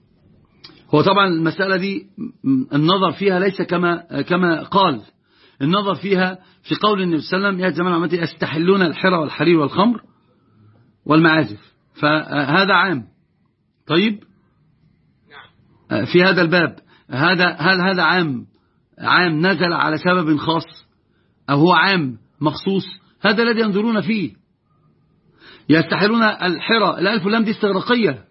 هو طبعا المسألة دي النظر فيها ليس كما كما قال، النظر فيها في قول النبي صلى الله عليه وسلم: يا زمان عمتي يستحلون الحرى والحرير والخمر والمعازف، فهذا عام. طيب نعم. في هذا الباب هذا هل هذا عام عام نزل على سبب خاص أو هو عام مخصوص؟ هذا الذي ينظرون فيه. يستحلون الحرى، الألف واللام دي استغراقية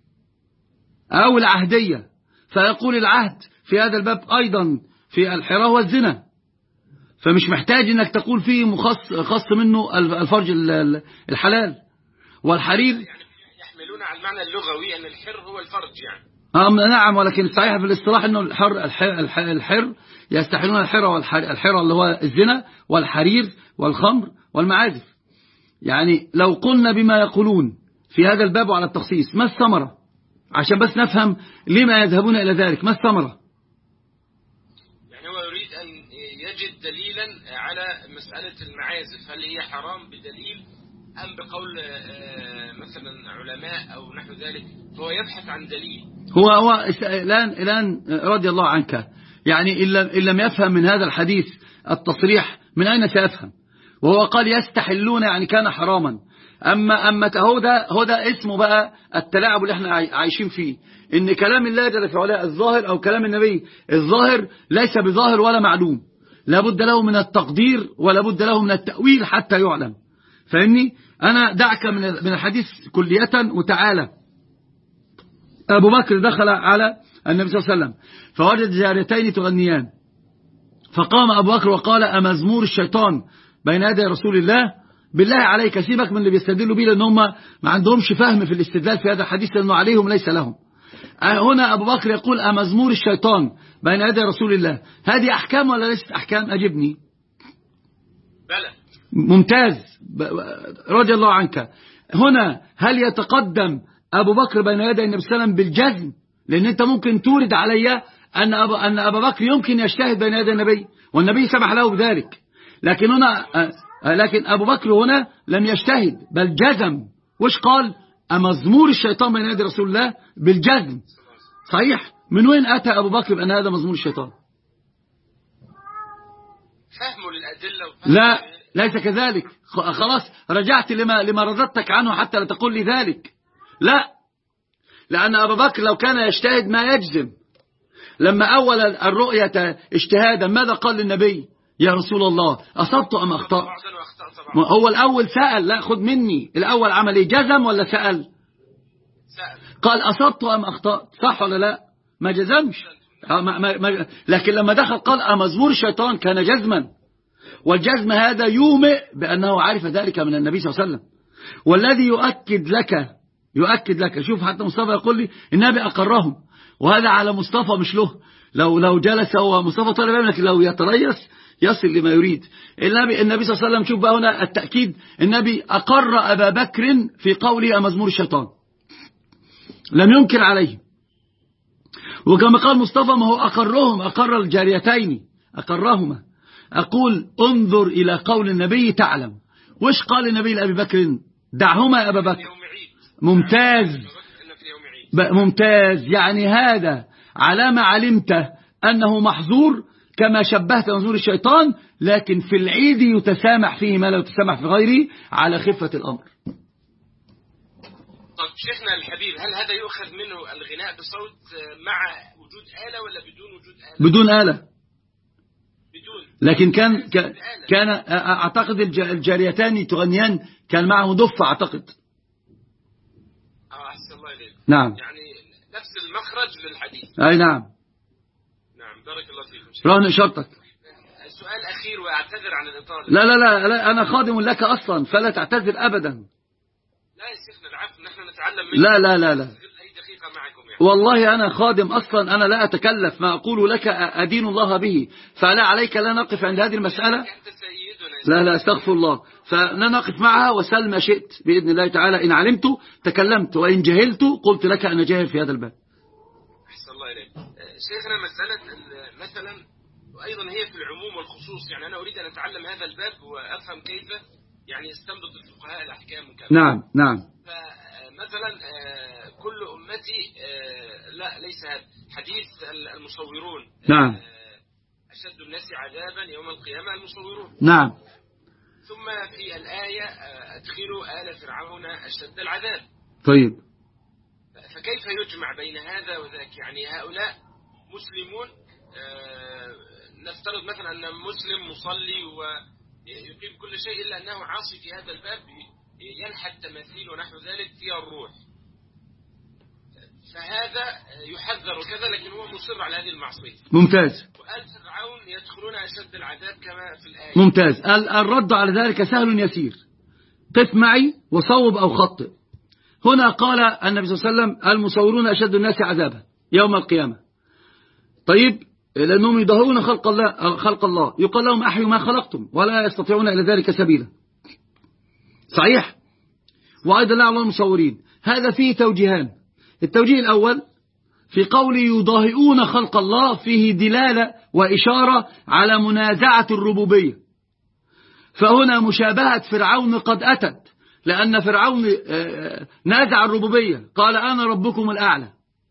أو العهدية، فيقول العهد في هذا الباب أيضا في الحرى والزنا، فمش محتاج انك تقول فيه مخص خاص منه الفرج الحلال والحرير. يعني يحملون على المعنى اللغوي أن الحر هو الفرج يعني. آم نعم، ولكن صحيح في الاصطلاح انه الحر الحر, الحر يستحلون الحرى والحرى اللي هو الزنا والحرير والخمر والمعازف. يعني لو قلنا بما يقولون في هذا الباب على التخصيص، ما الثمرة؟ عشان بس نفهم لما يذهبون إلى ذلك، ما الثمرة؟ يعني هو يريد أن يجد دليلا على مسألة المعازف، هل هي حرام بدليل أم بقول مثلا علماء أو نحو ذلك، فهو يبحث عن دليل. هو هو الآن الآن رضي الله عنك، يعني إن لم يفهم من هذا الحديث التصريح من أين سيفهم؟ وهو قال يستحلون يعني كان حراما. أما أما هو ده هو ده اسمه بقى التلاعب اللي احنا عايشين فيه، إن كلام الله جل في علاه الظاهر أو كلام النبي الظاهر ليس بظاهر ولا معلوم، لابد له من التقدير ولابد له من التأويل حتى يعلم. فاهمني؟ أنا دعك من من الحديث كلية وتعالى. أبو بكر دخل على النبي صلى الله عليه وسلم فوجد جاريتين تغنيان، فقام أبو بكر وقال: أمزمور الشيطان بين يدي رسول الله؟ بالله عليك سيبك من اللي بيستدلوا بيه، لأن هم ما عندهمش فهم في الاستدلال في هذا الحديث، لأنه عليهم ليس لهم. هنا أبو بكر يقول: أمزمور الشيطان بين يدي رسول الله، هذه أحكام ولا ليست أحكام؟ أجبني. بلى. ممتاز، رضي الله عنك. هنا هل يتقدم أبو بكر بين يدي النبي صلى الله عليه وسلم بالجزم؟ لأن أنت ممكن تورد علي أن أبو أن أبا بكر يمكن يجتهد بين يدي النبي والنبي سمح له بذلك، لكن هنا لكن أبو بكر هنا لم يجتهد بل جزم. وش قال؟ أمزمور الشيطان بين يدي رسول الله بالجزم. صحيح. من وين أتى أبو بكر بأن هذا مزمور الشيطان؟ فهموا للأدلة. لا ليس كذلك. خلاص رجعت لما لما رددتك عنه حتى لا تقول لي ذلك. لا، لأن أبا بكر لو كان يجتهد ما يجزم. لما أول الرؤية اجتهادا ماذا قال للنبي؟ يا رسول الله أصبت أم أخطأت؟ هو الأول سأل، لا خد مني، الأول عمل ايه؟ جزم ولا سأل؟ سأل. قال أصبت أم أخطأت، صح ولا لا؟ ما جزمش. ما ما ما لكن لما دخل قال أمزمور الشيطان كان جزما، والجزم هذا يومئ بأنه عارف ذلك من النبي صلى الله عليه وسلم. والذي يؤكد لك يؤكد لك شوف حتى مصطفى يقول لي النبي أقرهم، وهذا على مصطفى مش له. لو لو جلس هو مصطفى طالب علم، لكن لو يتريث يصل لما يريد. النبي النبي صلى الله عليه وسلم شوف بقى هنا التأكيد، النبي أقر أبا بكر في قوله أمزمور الشيطان، لم ينكر عليه. وكما قال مصطفى ما هو أقرهم، أقر الجاريتين أقرهما. أقول انظر إلى قول النبي تعلم. وش قال النبي لأبي بكر؟ دعهما يا أبا بكر. ممتاز ممتاز. يعني هذا على ما علمت أنه محظور كما شبهت نزول الشيطان، لكن في العيد يتسامح فيه ما لا يتسامح في غيره على خفة الأمر. طب شيخنا الحبيب، هل هذا يؤخذ منه الغناء بصوت مع وجود آلة ولا بدون وجود آلة؟ بدون آلة. بدون. لكن كان كان أعتقد الجاريتان تغنيان كان معه دفة أعتقد. اه أحسن الله إليك. نعم. يعني نفس المخرج للحديث. أي نعم. نعم بارك الله فيكم. رهن إشارتك. السؤال الأخير وأعتذر عن الإطالة. لا لا لا, لا أنا خادم لك أصلا فلا تعتذر أبدا. لا يا شيخنا العفو، نحن نتعلم منك. لا لا لا لا. أي دقيقة معكم يعني. والله أنا خادم أصلا، أنا لا أتكلف ما أقول لك أدين الله به، فلا عليك لا نقف عند هذه المسألة. أنت سيدنا. لا لا استغفر الله، فنقف معها وسل ما شئت بإذن الله تعالى. إن علمت تكلمت وإن جهلت قلت لك أنا جاهل في هذا الباب. أحسن الله إليك. شيخنا مسألة مثلا وأيضا هي في العموم والخصوص، يعني أنا أريد أن أتعلم هذا الباب وأفهم كيف يعني يستنبط الفقهاء الأحكام وكذا. نعم نعم. فمثلا كل أمتي لا ليس هذا حديث المصورون. نعم. أشد الناس عذابا يوم القيامة المصورون. نعم. ثم في الآية أدخلوا آل فرعون أشد العذاب. طيب. فكيف يجمع بين هذا وذاك؟ يعني هؤلاء مسلمون، نفترض مثلا أن مسلم مصلي ويقيم كل شيء إلا أنه عاصي في هذا الباب، ينحت تماثيل ونحو ذلك فيها الروح، فهذا يحذر كذا لكن هو مصر على هذه المعصية. ممتاز. وآل فرعون يدخلون أشد العذاب كما في الآية. ممتاز. الرد على ذلك سهل يسير، قف معي وصوب أو خطئ. هنا قال النبي صلى الله عليه وسلم المصورون أشد الناس عذابا يوم القيامة. طيب لأنهم يظهرون خلق الله, خلق الله يقال لهم أحيوا ما خلقتم ولا يستطيعون إلى ذلك سبيلا. صحيح. وأيضا لا الله المصورين، هذا فيه توجيهان. التوجيه الأول في قول يضاهئون خلق الله فيه دلالة وإشارة على منازعة الربوبية، فهنا مشابهة فرعون قد أتت، لأن فرعون نازع الربوبية، قال أنا ربكم الأعلى،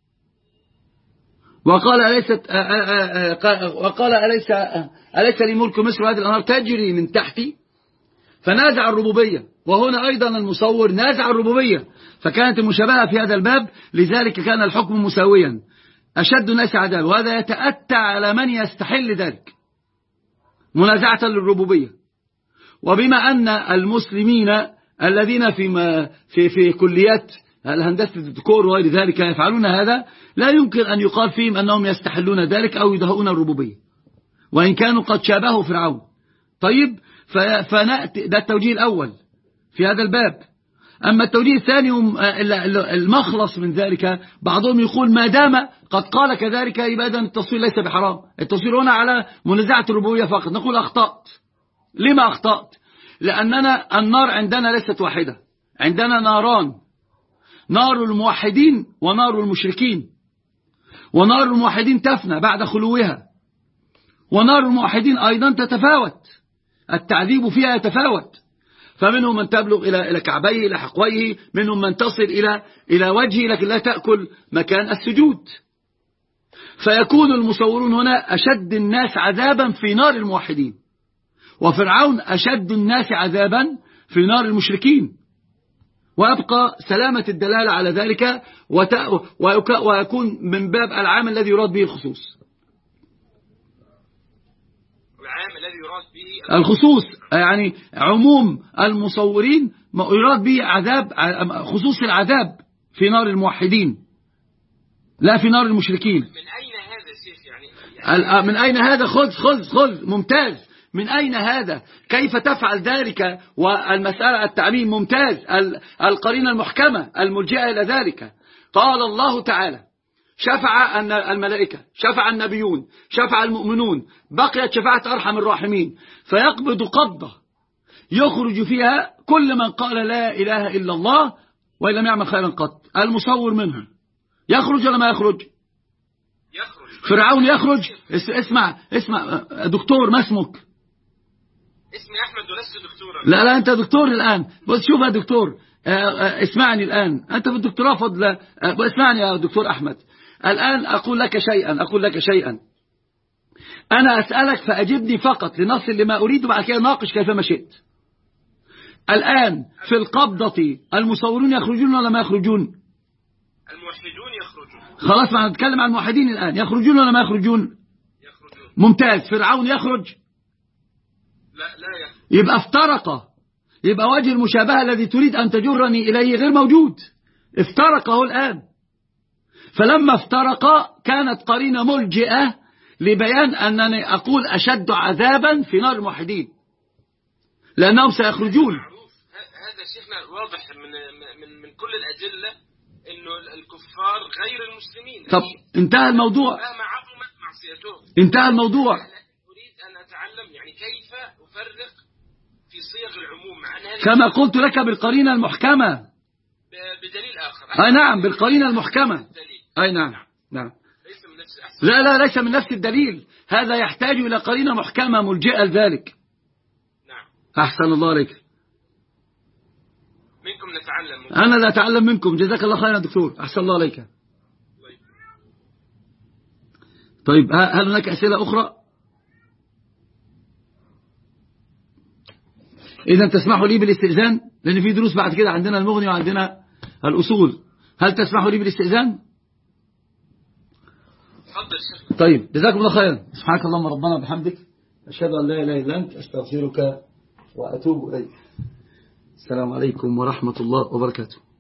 وقال أليست وقال أليس أليس لي ملك مصر وهذه الأنهار تجري من تحتي، فنازع الربوبية. وهنا أيضا المصور نازع الربوبية، فكانت المشابهة في هذا الباب، لذلك كان الحكم مساويا أشد الناس عذاب، وهذا يتأتى على من يستحل ذلك منازعة للربوبية. وبما أن المسلمين الذين في في في كليات الهندسة الديكور وغير ذلك يفعلون هذا، لا يمكن أن يقال فيهم أنهم يستحلون ذلك أو يدهؤون الربوبية، وإن كانوا قد شابهوا فرعون. طيب فنأتي، ده التوجيه الأول في هذا الباب. أما التوجيه الثاني المخلص من ذلك، بعضهم يقول ما دام قد قال كذلك يبقى إذن التصوير ليس بحرام، التصوير هنا على منازعة الربوبية فقط. نقول أخطأت. لما أخطأت؟ لأننا النار عندنا ليست واحدة، عندنا ناران، نار الموحدين ونار المشركين، ونار الموحدين تفنى بعد خلوها، ونار الموحدين أيضا تتفاوت، التعذيب فيها يتفاوت، فمنهم من تبلغ إلى إلى كعبيه إلى حقويه، منهم من تصل إلى إلى وجهه لكن لا تأكل مكان السجود. فيكون المصورون هنا أشد الناس عذابا في نار الموحدين، وفرعون أشد الناس عذابا في نار المشركين، ويبقى سلامة الدلالة على ذلك ويكون من باب العام الذي يراد به الخصوص. العام الذي يراد به الخصوص، يعني عموم المصورين ما يراد به عذاب، خصوص العذاب في نار الموحدين لا في نار المشركين. من أين هذا شيخ يعني, يعني من أين هذا؟ خذ خذ خذ ممتاز. من أين هذا؟ كيف تفعل ذلك؟ والمسألة التعميم ممتاز. القرينة المحكمة الملجئة إلى ذلك، قال الله تعالى شفع أن الملائكة، شفع النبيون، شفع المؤمنون، بقيت شفاعة أرحم الراحمين، فيقبض قبضة يخرج فيها كل من قال لا إله إلا الله وإن لم يعمل خيرا قط. المصور منهم يخرج ولا ما يخرج؟ يخرج. فرعون يخرج. اسمع اسمع دكتور، ما اسمك؟ اسمي أحمد ولست دكتورا. لا لا أنت دكتور الآن. بس شوف يا دكتور، اسمعني الآن، أنت في الدكتوراه فضل، اسمعني يا دكتور أحمد، الآن أقول لك شيئا أقول لك شيئا أنا أسألك فأجبني فقط لنصل لما أريد، وبعد كده ناقش كيفما شئت. الآن في القبضة المصورون يخرجون ولا ما يخرجون؟ الموحدون يخرجون. خلاص، ما نتكلم عن الموحدين الآن، يخرجون ولا ما يخرجون؟ يخرجون. ممتاز. فرعون يخرج؟ لا لا يخرج. يبقى افترق، يبقى وجه المشابهة الذي تريد أن تجرني إليه غير موجود، افترقه الآن. فلما افترق كانت قرينة ملجئة لبيان أنني أقول أشد عذابا في نار الموحدين لأنهم سيخرجون. هذا شيخنا واضح من من من كل الأدلة إنه الكفار غير المسلمين. طب انتهى الموضوع، مهما عظمت معصيتهم انتهى الموضوع. أريد أن أتعلم يعني كيف أفرق في صيغ العموم عن هذه كما قلت لك بالقرينة المحكمة. بدليل آخر. أي نعم، بالقرينة المحكمة. أي نعم نعم. ليس من نفس أحسن. لا لا ليس من نفس الدليل، هذا يحتاج إلى قرينة محكمة ملجئة لذلك. نعم. أحسن الله عليك. منكم نتعلم. أنا لا أتعلم منكم، جزاك الله خيرا يا دكتور، أحسن الله عليك. طيب هل هناك أسئلة أخرى؟ إذا تسمحوا لي بالاستئذان، لأن في دروس بعد كده، عندنا المغني وعندنا الأصول. هل تسمحوا لي بالاستئذان؟ طيب جزاكم الله خيرا. سبحانك اللهم ربنا وبحمدك، أشهد أن لا إله إلا أنت، أستغفرك وأتوب إليك. السلام عليكم ورحمة الله وبركاته.